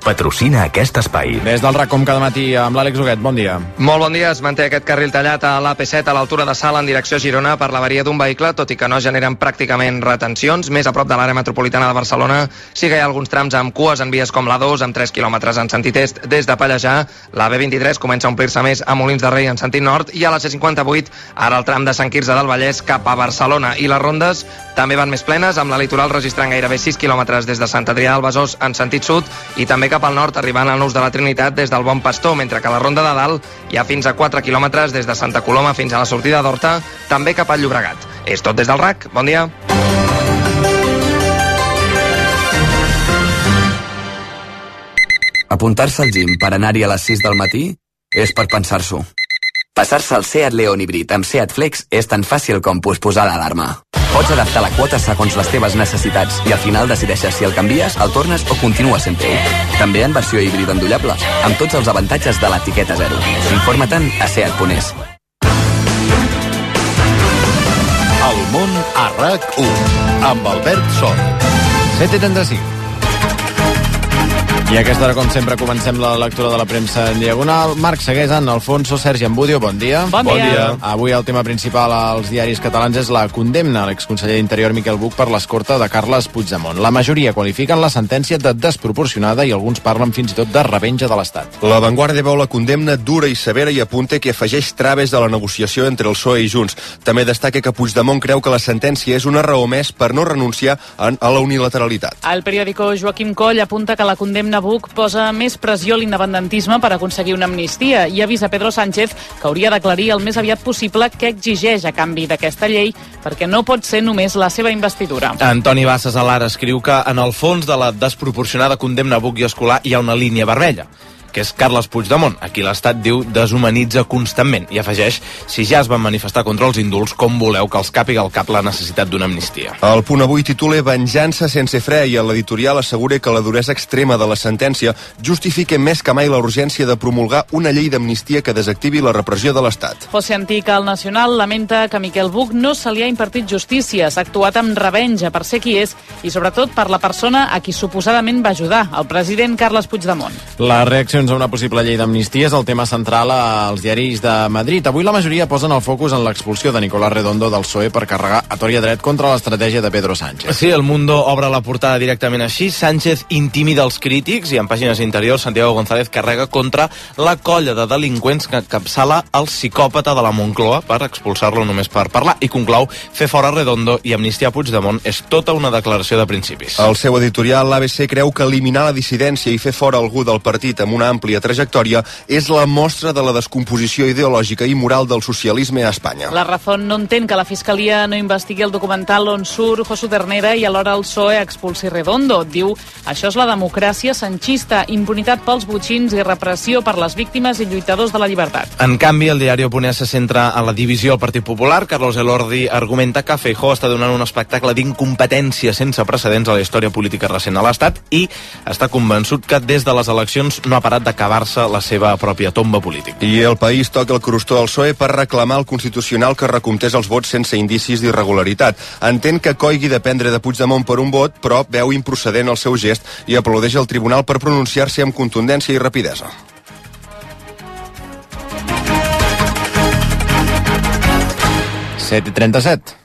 S23: patrocina aquest espai.
S1: Des del RAC, com cada matí, amb l'Àlex Huguet. Bon dia.
S16: Molt bon dia. Es manté aquest carril tallat a l'A P set a l'altura de Sala en direcció a Girona per l'avaria d'un vehicle, tot i que no generen pràcticament retencions. Més a prop de l'àrea metropolitana de Barcelona sí que hi ha alguns trams amb cues en vies com l'A dos, amb tres quilòmetres en sentit est des de Pallejà. La B vint-i-tres comença a omplir-se més a Molins de Rei en sentit nord, i a la C cinquanta-vuit ara el tram de Sant Quirze del Vallès cap a Barcelona. I les rondes també van més plenes, amb la litoral registrant gairebé sis quilòmetres des de Sant Adrià del Besòs en sentit sud, i també cap al nord arribant al Nus de la Trinitat des del Bon Pastor, mentre que a la ronda de dalt hi ha fins a quatre quilòmetres des de Santa Coloma fins a la sortida d'Horta, també cap al Llobregat. És tot des del RAC. Bon dia.
S17: Apuntar-se al gym per anar-hi a les sis del matí és per pensar-s'ho. Passar-se al Seat León híbrid amb Seat Flex és tan fàcil com posposar l'alarma. Pots adaptar la quota segons les teves necessitats i al final decideixes si el canvies, el tornes o continua sent teu. També en versió híbrida endollable, amb tots els avantatges de l'etiqueta zero. Informa-te'n a seat punt es.
S2: El món a RAC u, amb Albert Sol.
S1: set i trenta-cinc. I a aquesta hora, com sempre, comencem la lectura de la premsa en diagonal. Marc Segués, Anna Alfonso, Sergi Ambudio, bon dia.
S18: Bon, bon dia. dia.
S1: Avui el tema principal als diaris catalans és la condemna a l'exconseller d'Interior Miquel Buch per l'escorta de Carles Puigdemont. La majoria qualifiquen la sentència de desproporcionada i alguns parlen fins i tot de revenja de l'Estat.
S19: La Vanguardia veu la condemna dura i severa i apunta que afegeix traves a la negociació entre el P S O E i Junts. També destaca que Puigdemont creu que la sentència és una raó més per no renunciar a la unilateralitat.
S18: El periòdico Joaquim Coll apunta que la condemna Buch posa més pressió a l'independentisme per aconseguir una amnistia i avisa Pedro Sánchez que hauria d'aclarir el més aviat possible què exigeix a canvi d'aquesta llei, perquè no pot ser només la seva investidura.
S20: Antoni Bassas a l'Ara escriu que en el fons de la desproporcionada condemna a Buch i Escolà hi ha una línia vermella, que és Carles Puigdemont, a qui l'Estat diu deshumanitza constantment, i afegeix: si ja es van manifestar contra els indults, com voleu que els càpiga al cap la necessitat d'una amnistia?
S19: El Punt Avui titula Venjança sense fre, i a l'editorial assegura que la duresa extrema de la sentència justifica més que mai la urgència de promulgar una llei d'amnistia que desactivi la repressió de l'Estat.
S18: José Antic, al Nacional, lamenta que a Miquel Buch no se li ha impartit justícia, s'ha actuat amb revenja per ser qui és i sobretot per la persona a qui suposadament va ajudar, el president Carles Puigdemont.
S1: Les reaccions a una possible llei d'amnistia és el tema central als diaris de Madrid. Avui la majoria posen el focus en l'expulsió de Nicolás Redondo del P S O E per carregar a tort i a dret contra l'estratègia de Pedro Sánchez.
S20: Sí, el Mundo obre la portada directament així. Sánchez intimida els crítics i en pàgines interiors Santiago González carrega contra la colla de delinqüents que encapçala el psicòpata de la Moncloa per expulsar-lo només per parlar, i conclou: fer fora Redondo i amnistiar Puigdemont és tota una declaració de principis.
S19: El seu editorial, l'A B C, creu que eliminar la dissidència i fer fora algú del partit amb una àmplia trajectòria és la mostra de la descomposició ideològica i moral del socialisme a Espanya.
S18: La Razón no entén que la Fiscalia no investigui el documental on surt Josu Ternera i alhora el P S O E expulsi Redondo. Diu: això és la democràcia sanchista, impunitat pels botxins i repressió per les víctimes i lluitadors de la llibertat.
S20: En canvi, el diari Oponent se centra en la divisió al Partit Popular. Carlos Elordi argumenta que Feijóo està donant un espectacle d'incompetència sense precedents a la història política recent a l'Estat i està convençut que des de les eleccions no ha parat d'acabar-se la seva pròpia tomba política.
S19: I El País toca el crostó al P S O E per reclamar al Constitucional que recomptés els vots sense indicis d'irregularitat. Entén que coigui dependre de Puigdemont per un vot, però veu improcedent el seu gest i aplaudeix el tribunal per pronunciar-se amb contundència i rapidesa.
S1: set i trenta-set.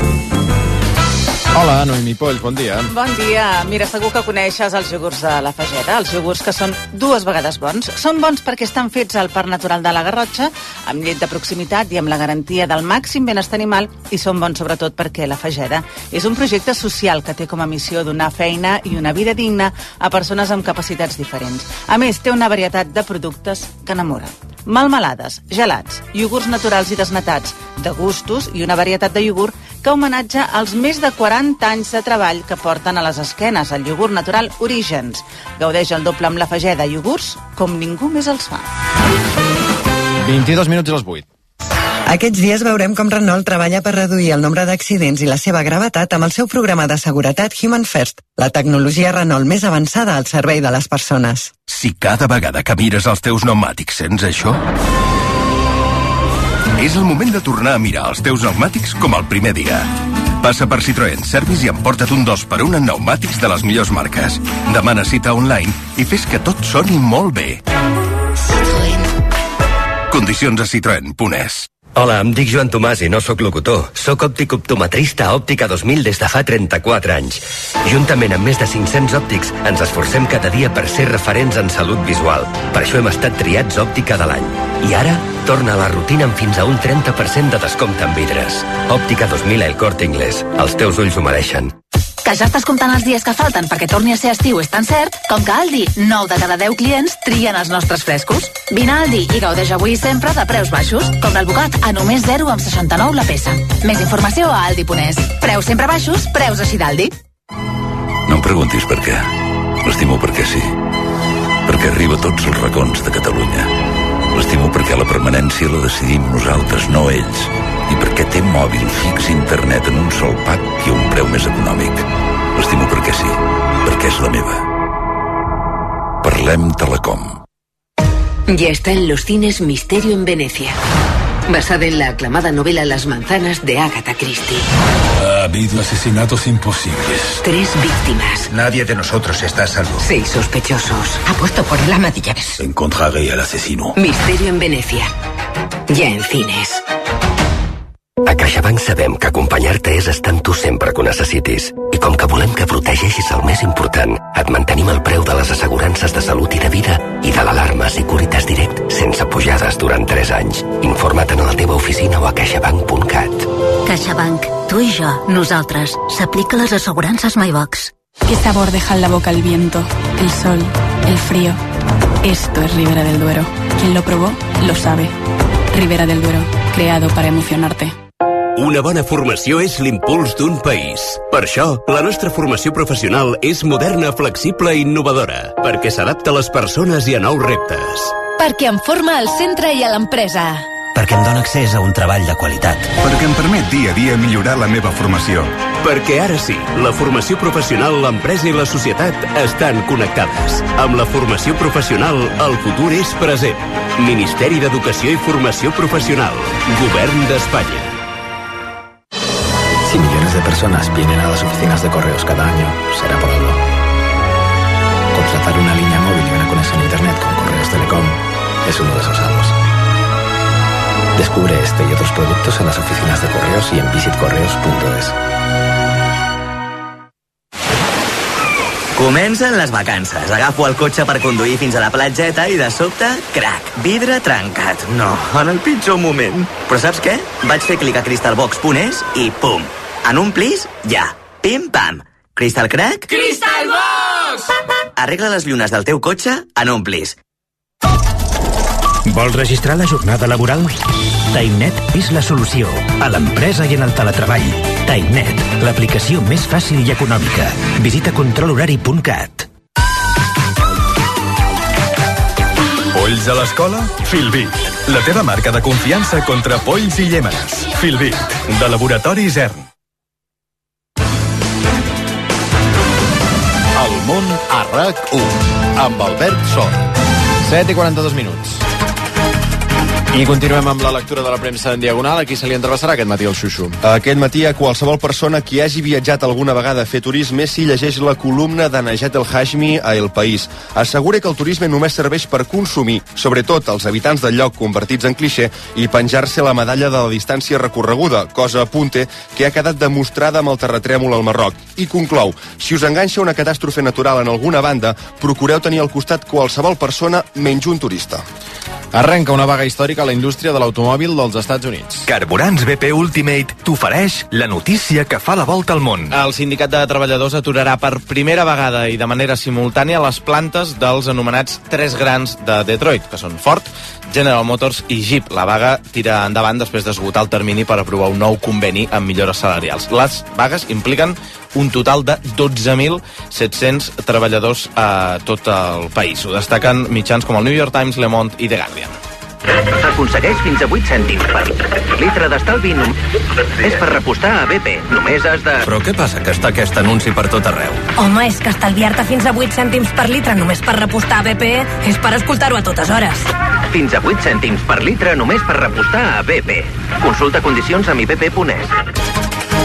S1: Hola, Noemi Polls, bon dia.
S21: Bon dia. Mira, segur que coneixes els iogurts de la Fageda, els iogurts que són dues vegades bons. Són bons perquè estan fets al Parc Natural de la Garrotxa, amb llet de proximitat i amb la garantia del màxim benestar animal, i són bons sobretot perquè la Fageda és un projecte social que té com a missió donar feina i una vida digna a persones amb capacitats diferents. A més, té una varietat de productes que enamora. Melmelades, gelats, iogurts naturals i desnatats, de gustos i una varietat de iogurt que homenatja als més de quaranta anys de treball que porten a les esquenes el iogurt natural Orígens. Gaudeix el doble amb la Fageda iogurts com ningú més els fa.
S1: vint-i-dos minuts i les vuit.
S24: Aquests dies veurem com Renault treballa per reduir el nombre d'accidents i la seva gravetat amb el seu programa de seguretat Human First, la tecnologia Renault més avançada al servei de les persones.
S3: Si cada vegada que mires els teus pneumàtics sents això, és el moment de tornar a mirar els teus pneumàtics com el primer dia.
S4: Passa per Citroën Service i emporta't un dos per un en pneumàtics de les millors marques. Demana cita online i fes que tot soni molt bé. Citroën. Condicions a citroen punt es.
S5: Hola, em dic Joan Tomàs i no sóc locutor. Sóc òptic optometrista a Òptica dos mil des de fa trenta-quatre anys. Juntament amb més de cinc-cents òptics, ens esforcem cada dia per ser referents en salut visual. Per això hem estat triats òptica de l'any. I ara, torna a la rutina amb fins a un trenta per cent de descompte en vidres. Òptica dos mil El Corte Inglés. Els teus ulls ho mereixen.
S7: Que ja estàs comptant els dies que falten perquè torni a ser estiu és tan cert com que a Aldi, nou de cada deu clients trien els nostres frescos. Vine a Aldi i gaudeix avui i sempre de preus baixos, com l'alvocat a només zero coma seixanta-nou la peça. Més informació a aldi punt es. Preus sempre baixos, preus així d'Aldi.
S2: No em preguntis per què. L'estimo perquè sí. Perquè arriba a tots els racons de Catalunya. L'estimo perquè la permanència la decidim nosaltres, no ells. I perquè té mòbil fix internet en un sol pack i a un preu més econòmic. L'estimo perquè sí, perquè és la meva. Parlem Telecom.
S8: Ya está en los cines Misterio en Venecia, basada en la aclamada novela Las manzanas de Agatha Christie.
S3: Ha habido asesinatos imposibles.
S8: Tres víctimas.
S3: Nadie de nosotros está a salvo.
S8: Seis sospechosos. Apuesto por el ama de llaves.
S3: Encontraré al asesino.
S8: Misterio en Venecia. Ya en cines.
S5: A CaixaBank sabem que acompanyar-te és estar amb tu sempre que ho necessitis. I com que volem que protegeixis el més important, et mantenim el preu de les assegurances de salut i de vida i de l'alarma Securitas Direct sense pujades durant tres anys. Informa't a la teva oficina o a caixabank punt cat.
S25: CaixaBank. Tu y yo. Nosaltres. S'aplica les assegurances MyBox.
S26: ¿Qué sabor deja en la boca el viento, el sol, el frío? Esto es Ribera del Duero. Quien lo probó, lo sabe. Ribera del Duero. Creado para emocionarte.
S27: Una bona formació és l'impuls d'un país. Per això, la nostra formació professional és moderna, flexible i innovadora, perquè s'adapta a les persones i a nous reptes.
S28: Perquè em forma al centre i a l'empresa.
S29: Perquè em dóna accés a un treball de qualitat.
S4: Perquè em permet dia a dia millorar la meva formació.
S27: Perquè ara sí, la formació professional, l'empresa i la societat estan connectades. Amb la formació professional, el futur és present. Ministeri d'Educació i Formació Professional. Govern d'Espanya.
S30: Si millones de personas vienen a las oficinas de correos cada año, será por algo. Contratar una línea móvil y una conexión a internet con Correos Telecom es uno de esos algo. Descubre este y otros productos en las oficinas de correos y en visit correos punto es.
S31: Comencen les vacances. Agafo el cotxe per conduir fins a la platgeta i de sobte, crac, vidre trencat. No, en el pitjor moment. Però saps què? Vaig fer clic a crystalbox punt es i pum. En un plis, ja. Pim-pam. Crystal Crack?
S32: Crystalbox!
S31: Arregla les llunes del teu cotxe en un plis.
S23: Vols registrar la jornada laboral? TimeNet és la solució a l'empresa i en el teletreball. TimeNet, l'aplicació més fàcil i econòmica. Visita control horari punt cat.
S33: Polls a l'escola? Filbit, la teva marca de confiança contra polls i llémenes. Filbit, de Laboratori Zern.
S1: El món a RAC u, amb Albert Sol. set i quaranta-dos minuts. I continuem amb la lectura de la premsa en diagonal. Aquí se li entrevessarà aquest matí el Xuxu.
S19: Aquest matí a qualsevol persona qui hagi viatjat alguna vegada a fer turisme si llegeix la columna de Najat El Hashmi a El País. Assegura que el turisme només serveix per consumir, sobretot els habitants del lloc convertits en clixé, i penjar-se la medalla de la distància recorreguda, cosa, apunte, que ha quedat demostrada amb el terratrèmol al Marroc. I conclou, si us enganxa una catàstrofe natural en alguna banda, procureu tenir al costat qualsevol persona menys un turista.
S1: Arrenca una vaga històrica a la indústria de l'automòbil dels Estats Units.
S3: Carburants B P Ultimate t'ofereix la notícia que fa la volta al món.
S20: El sindicat de treballadors aturarà per primera vegada i de manera simultània les plantes dels anomenats tres grans de Detroit, que són Ford, General Motors i Jeep. La vaga tira endavant després d'esgotar el termini per aprovar un nou conveni amb millores salarials. Les vagues impliquen un total de dotze mil set-cents treballadors a tot el país. Ho destaquen mitjans com el New York Times, Le Monde i The Guardian.
S34: Aconsegueix fins a vuit cèntims per litre d'estalvi només per repostar a B P. Només has de...
S35: Però què passa que està aquest anunci per tot arreu?
S36: Home, és que estalviar-te fins a vuit cèntims per litre només per repostar a B P és per escoltar-ho a totes hores.
S34: Fins a vuit cèntims per litre només per repostar a B P. Consulta condicions a mi b p punt es.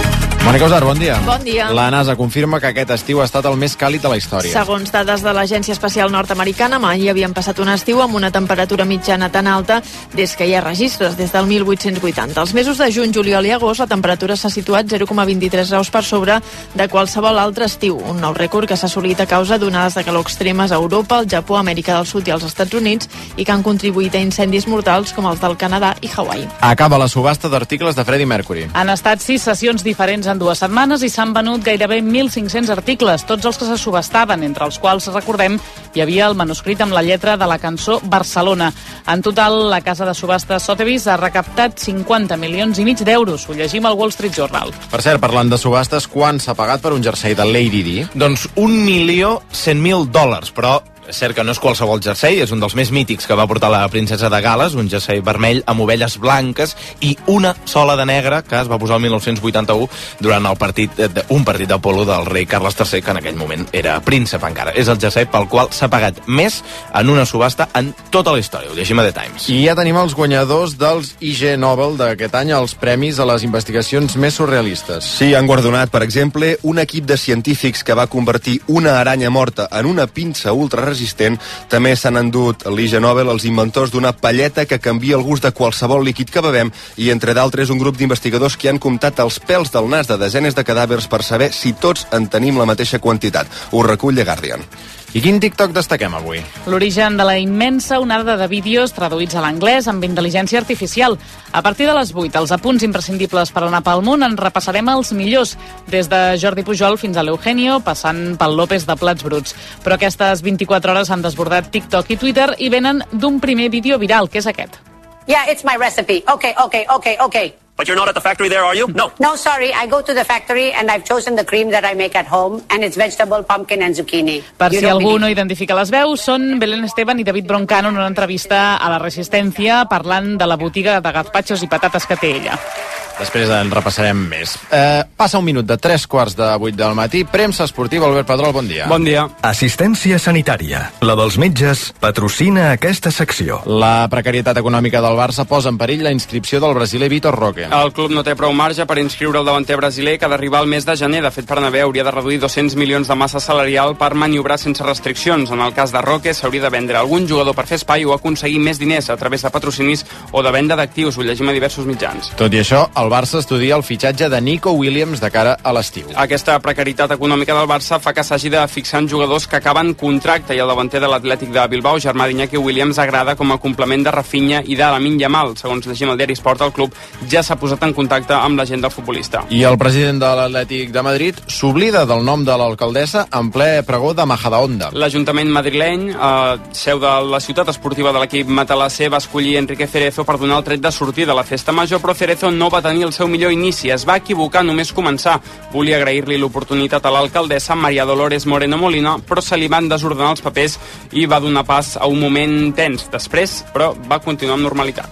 S1: Mònica Usar, bon dia.
S6: Bon dia.
S1: La NASA confirma que aquest estiu ha estat el més càlid de la història.
S6: Segons dades de l'Agència Espacial Nord-Americana, mai havien passat un estiu amb una temperatura mitjana tan alta des que hi ha registres, des del mil vuit-cents vuitanta. Els mesos de juny, juliol i agost, la temperatura s'ha situat zero coma vint-i-tres graus per sobre de qualsevol altre estiu, un nou rècord que s'ha assolit a causa d'onades de calor extremes a Europa, al Japó, Amèrica del Sud i als Estats Units i que han contribuït a incendis mortals com els del Canadà i Hawaii.
S1: Acaba la subhasta d'articles de Freddie Mercury.
S7: Han estat sis sessions diferents en dues setmanes i s'han venut gairebé mil cinc-cents articles, tots els que se subhastaven, entre els quals, recordem, hi havia el manuscrit amb la lletra de la cançó Barcelona. En total, la casa de subhastes Sotheby's ha recaptat cinquanta milions i mig d'euros. Ho llegim al Wall Street Journal.
S1: Per cert, parlant de subhastes, quan s'ha pagat per un jersei de Lady Di?
S20: Doncs un milió cent mil dòlars, però és cert que no és qualsevol jersei, és un dels més mítics que va portar la princesa de Gales, un jersei vermell amb ovelles blanques i una sola de negre que es va posar el mil nou-cents vuitanta-u durant el partit, un partit de polo del rei Carles tercer, que en aquell moment era príncep encara. És el jersei pel qual s'ha pagat més en una subhasta en tota la història. Ho llegim a The Times.
S1: I ja tenim els guanyadors dels I G Nobel d'aquest any, els premis a les investigacions més surrealistes.
S19: Sí, han guardonat, per exemple, un equip de científics que va convertir una aranya morta en una pinça ultra resistent. També s'han endut l'I G Nobel els inventors d'una palleta que canvia el gust de qualsevol líquid que bevem i, entre d'altres, un grup d'investigadors que han comptat els pèls del nas de desenes de cadàvers per saber si tots en tenim la mateixa quantitat. Ho recull The Guardian.
S1: I quin TikTok destaquem avui?
S7: L'origen de la immensa onada de vídeos traduïts a l'anglès amb intel·ligència artificial. A partir de les vuit, els apunts imprescindibles per anar pel món, en repassarem els millors, des de Jordi Pujol fins a l'Eugenio, passant pel López de Plats Bruts. Però aquestes vint-i-quatre hores han desbordat TikTok i Twitter i venen d'un primer vídeo viral, que és aquest.
S9: Yeah, it's my recipe. Okay, okay, okay, okay.
S10: But you're not at the factory there, are you? No.
S9: No, sorry. I go to the factory and I've chosen the cream that I make at home and it's vegetable, pumpkin and zucchini.
S7: Per si algú no identifica les veus, són Belén Esteban i David Broncano en una entrevista a La Resistència parlant de la botiga de gazpachos i patates que té ella.
S1: Després en repassarem més. Eh, passa un minut de tres quarts de vuit del matí. Premsa esportiva, Albert Pedrol, bon dia.
S33: Bon dia. Assistència sanitària. La dels metges patrocina aquesta secció.
S1: La precarietat econòmica del Barça posa en perill la inscripció del brasiler Vitor Roque.
S11: El club no té prou marge per inscriure el davanter brasiler que ha d'arribar al mes de gener. De fet, Bernabéu hauria de reduir dos-cents milions de massa salarial per maniobrar sense restriccions. En el cas de Roque, s'hauria de vendre algun jugador per fer espai o aconseguir més diners a través de patrocinis o de venda d'actius. Ho llegim a diversos mitjans.
S1: Tot i això, el Barça estudia el fitxatge de Nico Williams de cara a l'estiu.
S11: Aquesta precarietat econòmica del Barça fa que s'hagi de fixar en jugadors que acaben contracte i el davanter de l'Atlètic de Bilbao, germà d'Iñaki Williams, agrada com a complement de Rafinha i de Lamine Yamal. Segons llegim al diari Sport, el club ja s'ha posat en contacte amb la gent del futbolista.
S1: I el president de l'Atlètic de Madrid s'oblida del nom de l'alcaldessa en ple pregó de Majadahonda.
S11: L'Ajuntament madrileny, eh, seu de la ciutat esportiva de l'equip matalasser, va escollir Enrique Cerezo per donar el tret de sortir de la festa major, però Cerezo no va tenir el seu millor inici. Es va equivocar només començar. Volia agrair-li l'oportunitat a l'alcaldessa Maria Dolores Moreno Molina, però se li van desordenar els papers i va donar pas a un moment tens. Després, però, va continuar amb normalitat.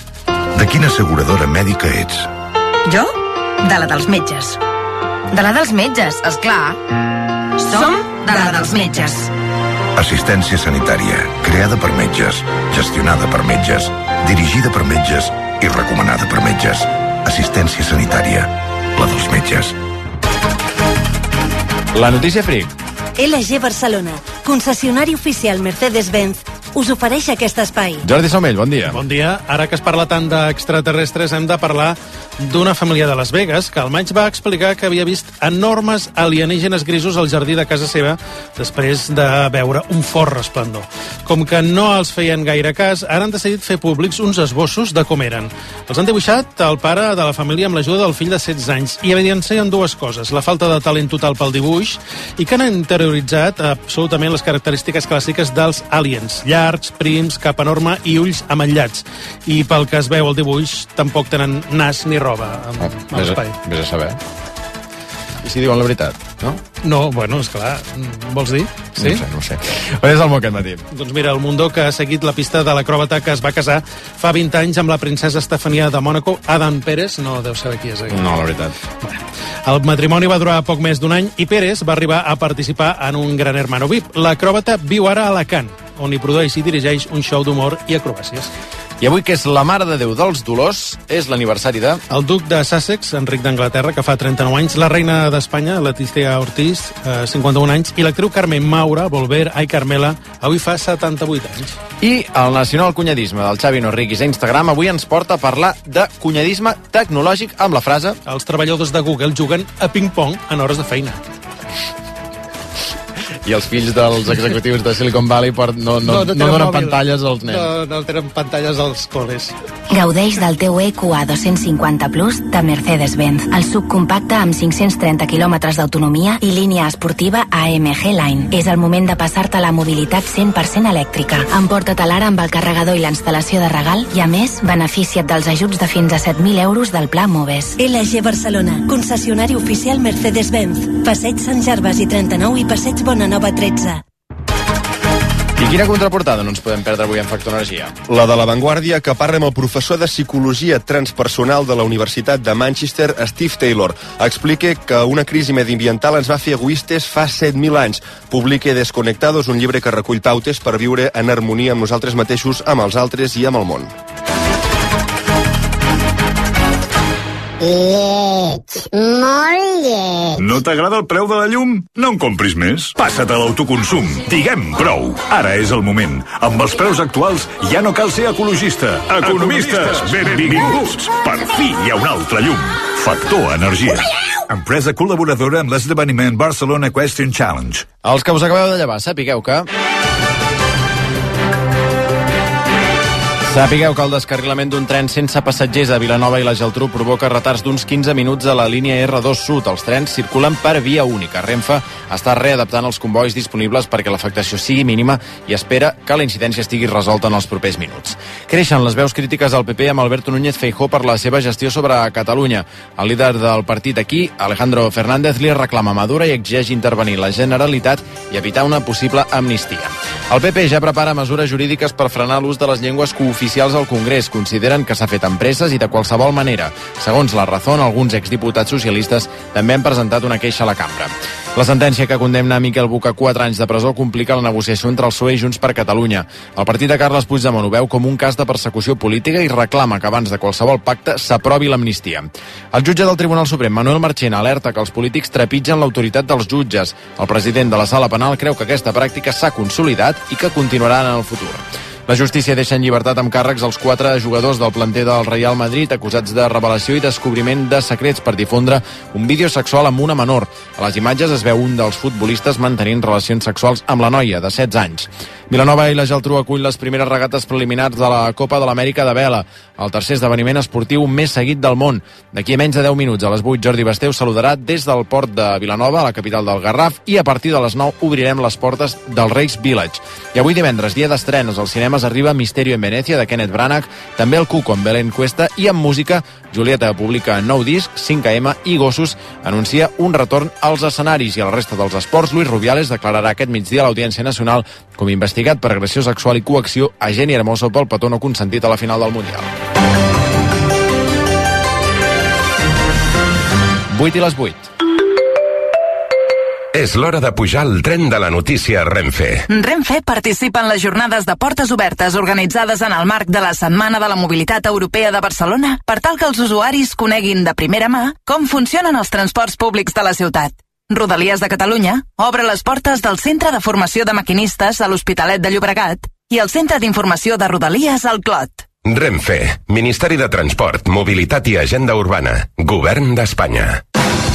S12: De quina asseguradora mèdica ets?
S36: Jo? De la dels metges. De la dels metges, esclar. Som de la dels metges.
S12: Assistència sanitària, creada per metges, gestionada per metges, dirigida per metges i recomanada per metges. Assistència sanitària, la dels metges.
S1: La notícia fric.
S25: L G Barcelona, concessionari oficial Mercedes-Benz, us ofereix aquest espai.
S1: Jordi Somell, bon dia.
S13: Bon dia. Ara que es parla tant d'extraterrestres, hem de parlar d'una família de Las Vegas que al maig va explicar que havia vist enormes alienígenes grisos al jardí de casa seva després de veure un fort resplendor. Com que no els feien gaire cas, ara han decidit fer públics uns esbossos de com eren. Els han dibuixat el pare de la família amb l'ajuda del fill de setze anys i evidencien dues coses: la falta de talent total pel dibuix i que han interioritzat absolutament les característiques clàssiques dels aliens: llargs, prims, capa enorme i ulls ametllats. I pel que es veu al dibuix, tampoc tenen nas ni roba a l'espai.
S1: Vés a saber. I si diuen la veritat, no?
S13: No, bueno, esclar, vols dir? Sí?
S1: No sé, no sé. On és el món aquest matí?
S13: Doncs mira, el Mundo, que ha seguit la pista de l'acròbata que es va casar fa vint anys amb la princesa Estefania de Mònaco, Adam Pérez, no deu saber qui és.
S1: No, la veritat.
S13: Bueno, el matrimoni va durar poc més d'un any i Pérez va arribar a participar en un Gran Hermano V I P. L'acròbata viu ara a Alacant, on hi produeix i dirigeix un show d'humor i acrobàcies.
S1: I avui, que és la Mare de Déu dels Dolors, és l'aniversari de...
S13: El duc de Sussex, Enric d'Anglaterra, que fa trenta-nou anys, la reina d'Espanya, Letizia Ortiz, eh, cinquanta-un anys, i l'actriu Carmen Maura, Volver, ai Carmela, avui fa setanta-vuit anys.
S1: I el nacional cunyadisme del Xavi Norriquis a Instagram avui ens porta a parlar de cunyadisme tecnològic amb la frase:
S13: els treballadors de Google juguen a ping-pong en hores de feina.
S1: I els fills dels executius de Silicon Valley no, no, no, no, no donen pantalles als nens.
S13: No, no tenen pantalles als col·les.
S2: Gaudeix del teu E Q A dos-cents cinquanta Plus de Mercedes-Benz, el subcompacte amb cinc-cents trenta quilòmetres d'autonomia i línia esportiva A M G Line. És el moment de passar-te a la mobilitat cent per cent elèctrica. Emporta-te l'ara amb el carregador i la instal·lació de regal i, a més, beneficia't dels ajuts de fins a set mil euros del Pla Moves.
S25: L G Barcelona, concessionari oficial Mercedes-Benz. Passeig Sant Gervasi trenta-nou i Passeig Bonanova tretze.
S1: I quina contraportada no ens podem perdre avui en Factor Energia?
S19: La de La Vanguardia, que parla amb el professor de Psicologia Transpersonal de la Universitat de Manchester, Steve Taylor. Explica que una crisi mediambiental ens va fer egoistes fa set mil anys. Publica Desconectados, un llibre que recull pautes per viure en harmonia amb nosaltres mateixos, amb els altres i amb el món.
S4: Lleig, molt lleig.
S5: No t'agrada el preu de la llum? No en compris més. Passa't a l'autoconsum. Diguem prou. Ara és el moment. Amb els preus actuals ja no cal ser ecologista. Economistes, benvinguts. Per fi hi ha un altre llum. Factor Energia. Empresa col·laboradora amb l'esdeveniment Barcelona Question Challenge.
S1: Els que us acabeu de llevar, sapigueu que... Sapigueu que el descarrilament d'un tren sense passatgers a Vilanova i la Geltrú provoca retards d'uns quinze minuts a la línia erre dos Sud. Els trens circulen per via única. Renfe està readaptant els convois disponibles perquè l'afectació sigui mínima i espera que la incidència estigui resolta en els propers minuts. Creixen les veus crítiques al P P amb Alberto Núñez Feijóo per la seva gestió sobre Catalunya. El líder del partit aquí, Alejandro Fernández, li reclama Madura i exigeix intervenir la Generalitat i evitar una possible amnistia. El P P ja prepara mesures jurídiques per frenar l'ús de les llengües cooficials al Congrés. Consideren que s'ha fet amb presses i de qualsevol manera. Segons La Razón, alguns exdiputats socialistes també han presentat una queixa a la cambra. La sentència que condemna Miquel Buch a quatre anys de presó complica la negociació entre el P S O E i Junts per Catalunya. El partit de Carles Puigdemont ho veu com un cas de persecució política i reclama que abans de qualsevol pacte s'aprovi l'amnistia. El jutge del Tribunal Suprem, Manuel Marchena, alerta que els polítics trepitgen l'autoritat dels jutges. El president de la Sala Penal creu que aquesta pràctica s'ha consolidat i que continuarà en el futur. La justícia deixa en llibertat amb càrrecs els quatre jugadors del planter del Real Madrid acusats de revelació i descobriment de secrets per difondre un vídeo sexual amb una menor. A les imatges es veu un dels futbolistes mantenint relacions sexuals amb la noia, de setze anys. Vilanova i la Geltrú acull les primeres regates preliminars de la Copa de l'Amèrica de vela, el tercer esdeveniment esportiu més seguit del món. D'aquí a menys de deu minuts, a les vuit, Jordi Basté us saludarà des del port de Vilanova, la capital del Garraf, i a partir de les nou obrirem les portes del Reis Village. I avui divendres, dia d'estrenes, als cinemes arriba Misterio en Venecia, de Kenneth Branagh, també el Cuco amb Belén Cuesta, i amb música, Julieta publica nou disc, cinc a ema i Gossos anuncia un retorn als escenaris. I a la resta dels esports, Luis Rubiales declararà aquest migdia a l'Audiència Nacional com investigat per agressió sexual i coacció a Jenny Hermoso pel petó no consentit a la final del Mundial. vuit i les vuit.
S8: És l'hora de pujar al tren de la notícia Renfe.
S36: Renfe participa en les jornades de portes obertes organitzades en el marc de la Setmana de la Mobilitat Europea de Barcelona per tal que els usuaris coneguin de primera mà com funcionen els transports públics de la ciutat. Rodalies de Catalunya obre les portes del Centre de Formació de Maquinistes a l'Hospitalet de Llobregat i el Centre d'Informació de Rodalies al Clot.
S8: Renfe, Ministeri de Transport, Mobilitat i Agenda Urbana, Govern d'Espanya.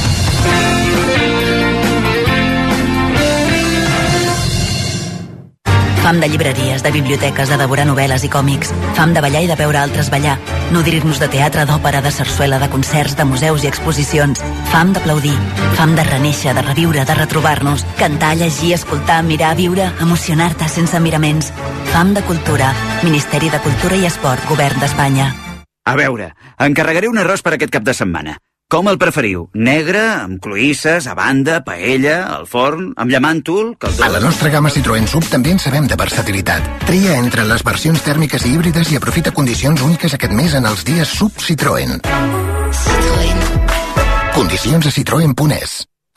S25: Fam de llibreries, de biblioteques, de devorar novel·les i còmics. Fam de ballar i de veure altres ballar. Nodrir-nos de teatre, d'òpera, de sarsuela, de concerts, de museus i exposicions. Fam d'aplaudir. Fam de renéixer, de reviure, de retrobar-nos. Cantar, llegir, escoltar, mirar, viure, emocionar-te sense miraments. Fam de cultura. Ministeri de Cultura i Esport, Govern d'Espanya.
S14: A veure, encarregaré un arròs per aquest cap de setmana. Com el preferiu? Negre, amb cloïsses, a banda, paella, al forn, amb llamàntol... Caldó...
S15: A la nostra gamma Citroën Sub també en sabem de versatilitat. Tria entre les versions tèrmiques i híbrides i aprofita condicions úniques aquest mes en els dies Sub Citroën. Citroën. Condicions a citroen punt es.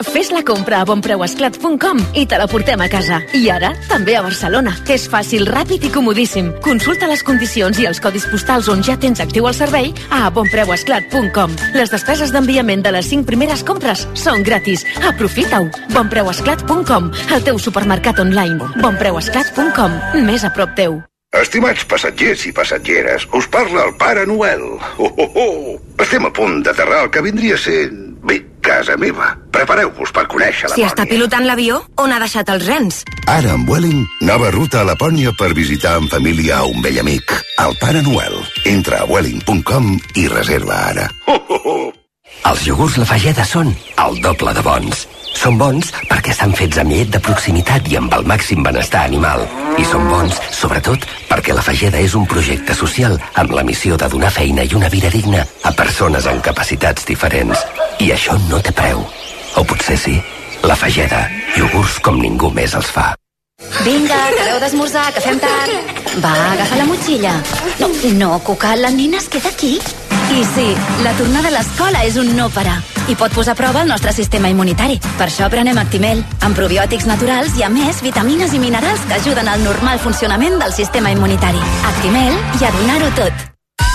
S3: Fes la compra a bonpreuesclat punt com i te la portem a casa. I ara, també a Barcelona. És fàcil, ràpid i comodíssim. Consulta les condicions i els codis postals on ja tens actiu el servei a bonpreuesclat punt com. Les despeses d'enviament de les cinc primeres compres són gratis. Aprofita-ho. bonpreuesclat punt com, el teu supermercat online. bonpreuesclat punt com, més a prop teu.
S16: Estimats passatgers i passatgeres, us parla el Pare Noel. Oh, oh, oh. Estem a punt d'aterrar el que vindria sent, bé, casa meva. Prepareu-vos per conèixer la
S17: Si
S16: Lapònia.
S17: està pilotant l'avió, on ha deixat els rens?
S12: Ara amb Vueling, nova ruta a Lapònia per visitar en família a un vell amic, el Pare Noel. Entra a vueling punt com i reserva ara.
S16: Oh, oh, oh.
S18: Els iogurts La Fageda són el doble de bons. Són bons perquè estan fets amb llet de proximitat i amb el màxim benestar animal. I són bons, sobretot, perquè La Fageda és un projecte social amb la missió de donar feina i una vida digna a persones amb capacitats diferents. I això no té preu. O potser sí. La Fageda, iogurts com ningú més els fa.
S17: Vinga, que heu d'esmorzar, que fem tard. Va, agafa la motxilla. No, no, Cuca, la nina es queda aquí. I sí, la tornada a l'escola és un no parar. I pot posar a prova el nostre sistema immunitari. Per això prenem Actimel, amb probiòtics naturals i, a més, vitamines i minerals que ajuden al normal funcionament del sistema immunitari. Actimel i a donar-ho tot.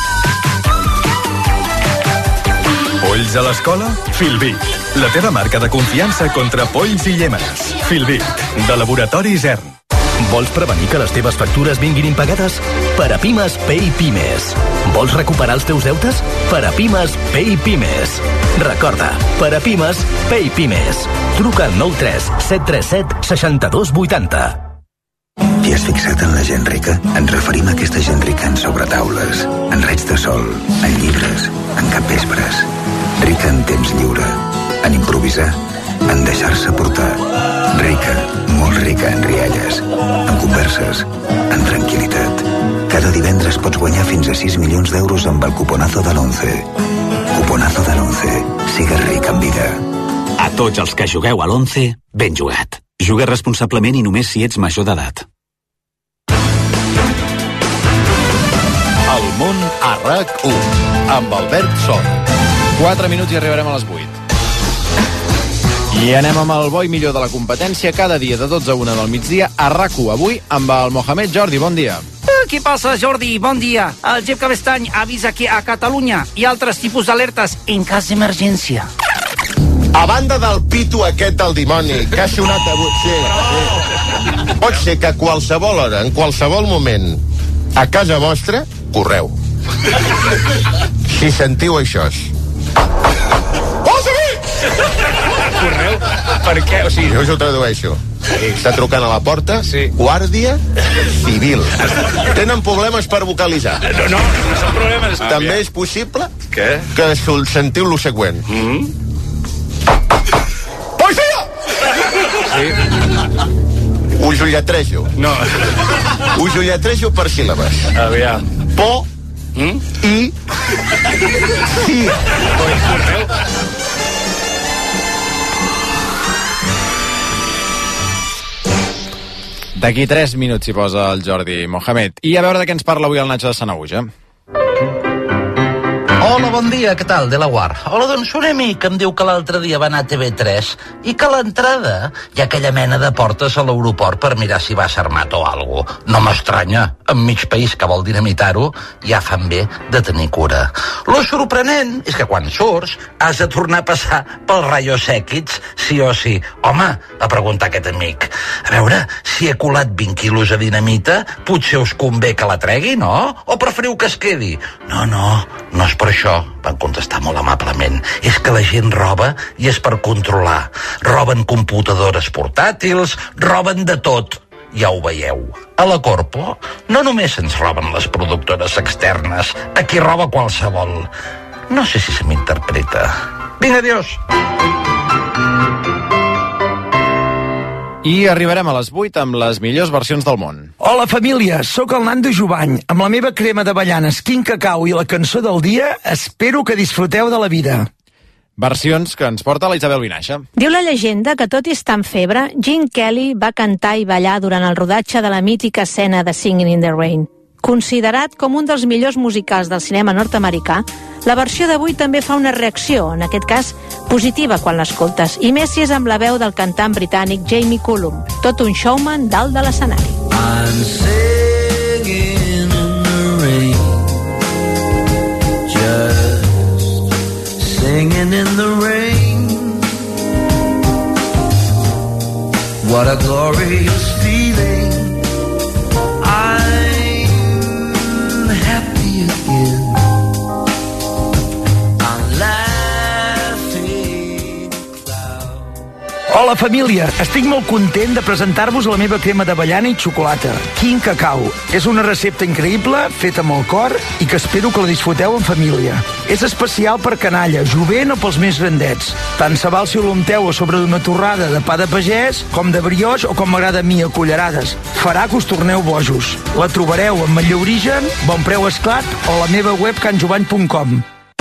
S33: Polls a l'escola? Filbit. La teva marca de confiança contra polls i llémenes. Filbit, de Laboratori Zern.
S21: Vols prevenir que les teves factures vinguin impagades? Per a Pimes, Pay Pimes. Vols recuperar els teus deutes? Per a Pimes, Pay Pimes. Recorda, per a Pimes, Pay Pimes. Truca al nou tres set tres set sis dos vuit zero.
S22: T'hi has fixat en la gent rica? Ens referim a aquesta gent rica en sobretaules, en raigs de sol, en llibres, en capvespres. Rica en temps lliure, en improvisar, en deixar-se portar. Rica, molt rica en rialles, en converses, en tranquil·litat. Cada divendres pots guanyar fins a sis milions d'euros amb el cuponazo de l'once. Cuponazo de l'once. Sigues ric en vida.
S23: A tots els que jugueu a l'once, ben jugat. Juga responsablement i només si ets major d'edat.
S1: El món a RAC u, amb Albert Sol. quatre minuts i arribarem a les vuit. I anem amb el bo i millor de la competència cada dia de dotze a una del migdia a RAC u. Avui amb el Mohamed. Jordi, bon dia.
S24: Què passa, Jordi? Bon dia. El G E P Cabestany avisa que a Catalunya hi ha altres tipus d'alertes en cas d'emergència.
S26: A banda del pito aquest del dimoni, que ha sonat avui... Sí, sí. Pot ser que a qualsevol hora, en qualsevol moment, a casa vostra, correu. Si sentiu això...
S11: Correu? Per què? O sigui...
S26: Jo us ho tradueixo. Està trucant a la porta, sí. Guàrdia Civil. Tenen problemes per vocalitzar.
S11: No, no, no són problemes.
S26: Ah, També és possible
S11: Què?
S26: que sentiu lo següent.
S11: Mm -hmm.
S26: Policia!
S11: Sí.
S26: Us ho lletrejo.
S11: No.
S26: Us ho lletrejo per síl·labes.
S11: Aviam.
S26: Po
S11: mm?
S26: i sí.
S1: D'aquí tres minuts s'hi posa el Jordi Mohamed. I a veure de què ens parla avui el Nacho de Sanaüja.
S27: Hola, bon dia, què tal, de la Guar? Hola, doncs un amic em diu que l'altre dia va anar a T V tres i que a l'entrada hi ha aquella mena de portes a l'aeroport per mirar si va s'armat o alguna cosa. No m'estranya, en mig país que vol dinamitar-ho, ja fan bé de tenir cura. Lo sorprenent és que quan surts has de tornar a passar pels rayos X, sí o sí. Home, va preguntar aquest amic, a veure, si he colat vint quilos de dinamita, potser us convé que la tregui, no? O preferiu que es quedi? No, no, no és per això, van contestar molt amablement. És que la gent roba i és per controlar. Roben computadores portàtils, roben de tot. Ja ho veieu. A la Corpo no només ens roben les productores externes, aquí roba qualsevol. No sé si se m'interpreta. Vinga, adiós.
S1: I arribarem a les vuit amb les millors versions del món.
S28: Hola, família, sóc el Nando Jovany. Amb la meva crema d'avellanes, quin cacau i la cançó del dia, espero que disfruteu de la vida.
S1: Versions que ens porta la Isabel Vinaixa.
S29: Diu la llegenda que, tot i estar en febre, Gene Kelly va cantar i ballar durant el rodatge de la mítica escena de Singing in the Rain. Considerat com un dels millors musicals del cinema nord-americà, la versió d'avui també fa una reacció, en aquest cas positiva quan l'escoltes, i més si és amb la veu del cantant britànic Jamie Cullum, tot un showman dalt de l'escenari.
S2: I'm singing in the rain, just singing in the rain. What a glorious feeling. I'm happy again.
S28: Hola família, estic molt content de presentar-vos la meva crema d'avellana i xocolata, King Cacao. És una recepta increïble, feta amb el cor i que espero que la disfruteu en família. És especial per canalla, jovent o pels més grandets. Tant se val si ho unteu a sobre d'una torrada de pa de pagès, com de brioix o com m'agrada a mi, a cullerades. Farà que us torneu bojos. La trobareu amb Matller Origen, Bon Preu Esclat o a la meva web can jovany punt com.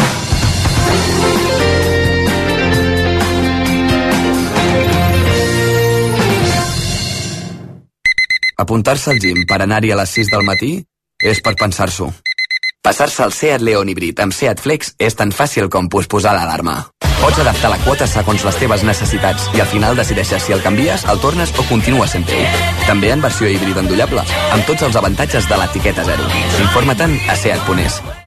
S4: Apuntar-se al gym per anar-hi a les sis del matí és per pensar-s'ho. Passar-se al Seat León híbrid amb Seat Flex és tan fàcil com posposar l'alarma. Pots adaptar la quota segons les teves necessitats i al final decideixes si el canvies, el tornes o continues sent teu. També en versió híbrida endollable, amb tots els avantatges de l'etiqueta zero. Informa-te'n a seat punt es.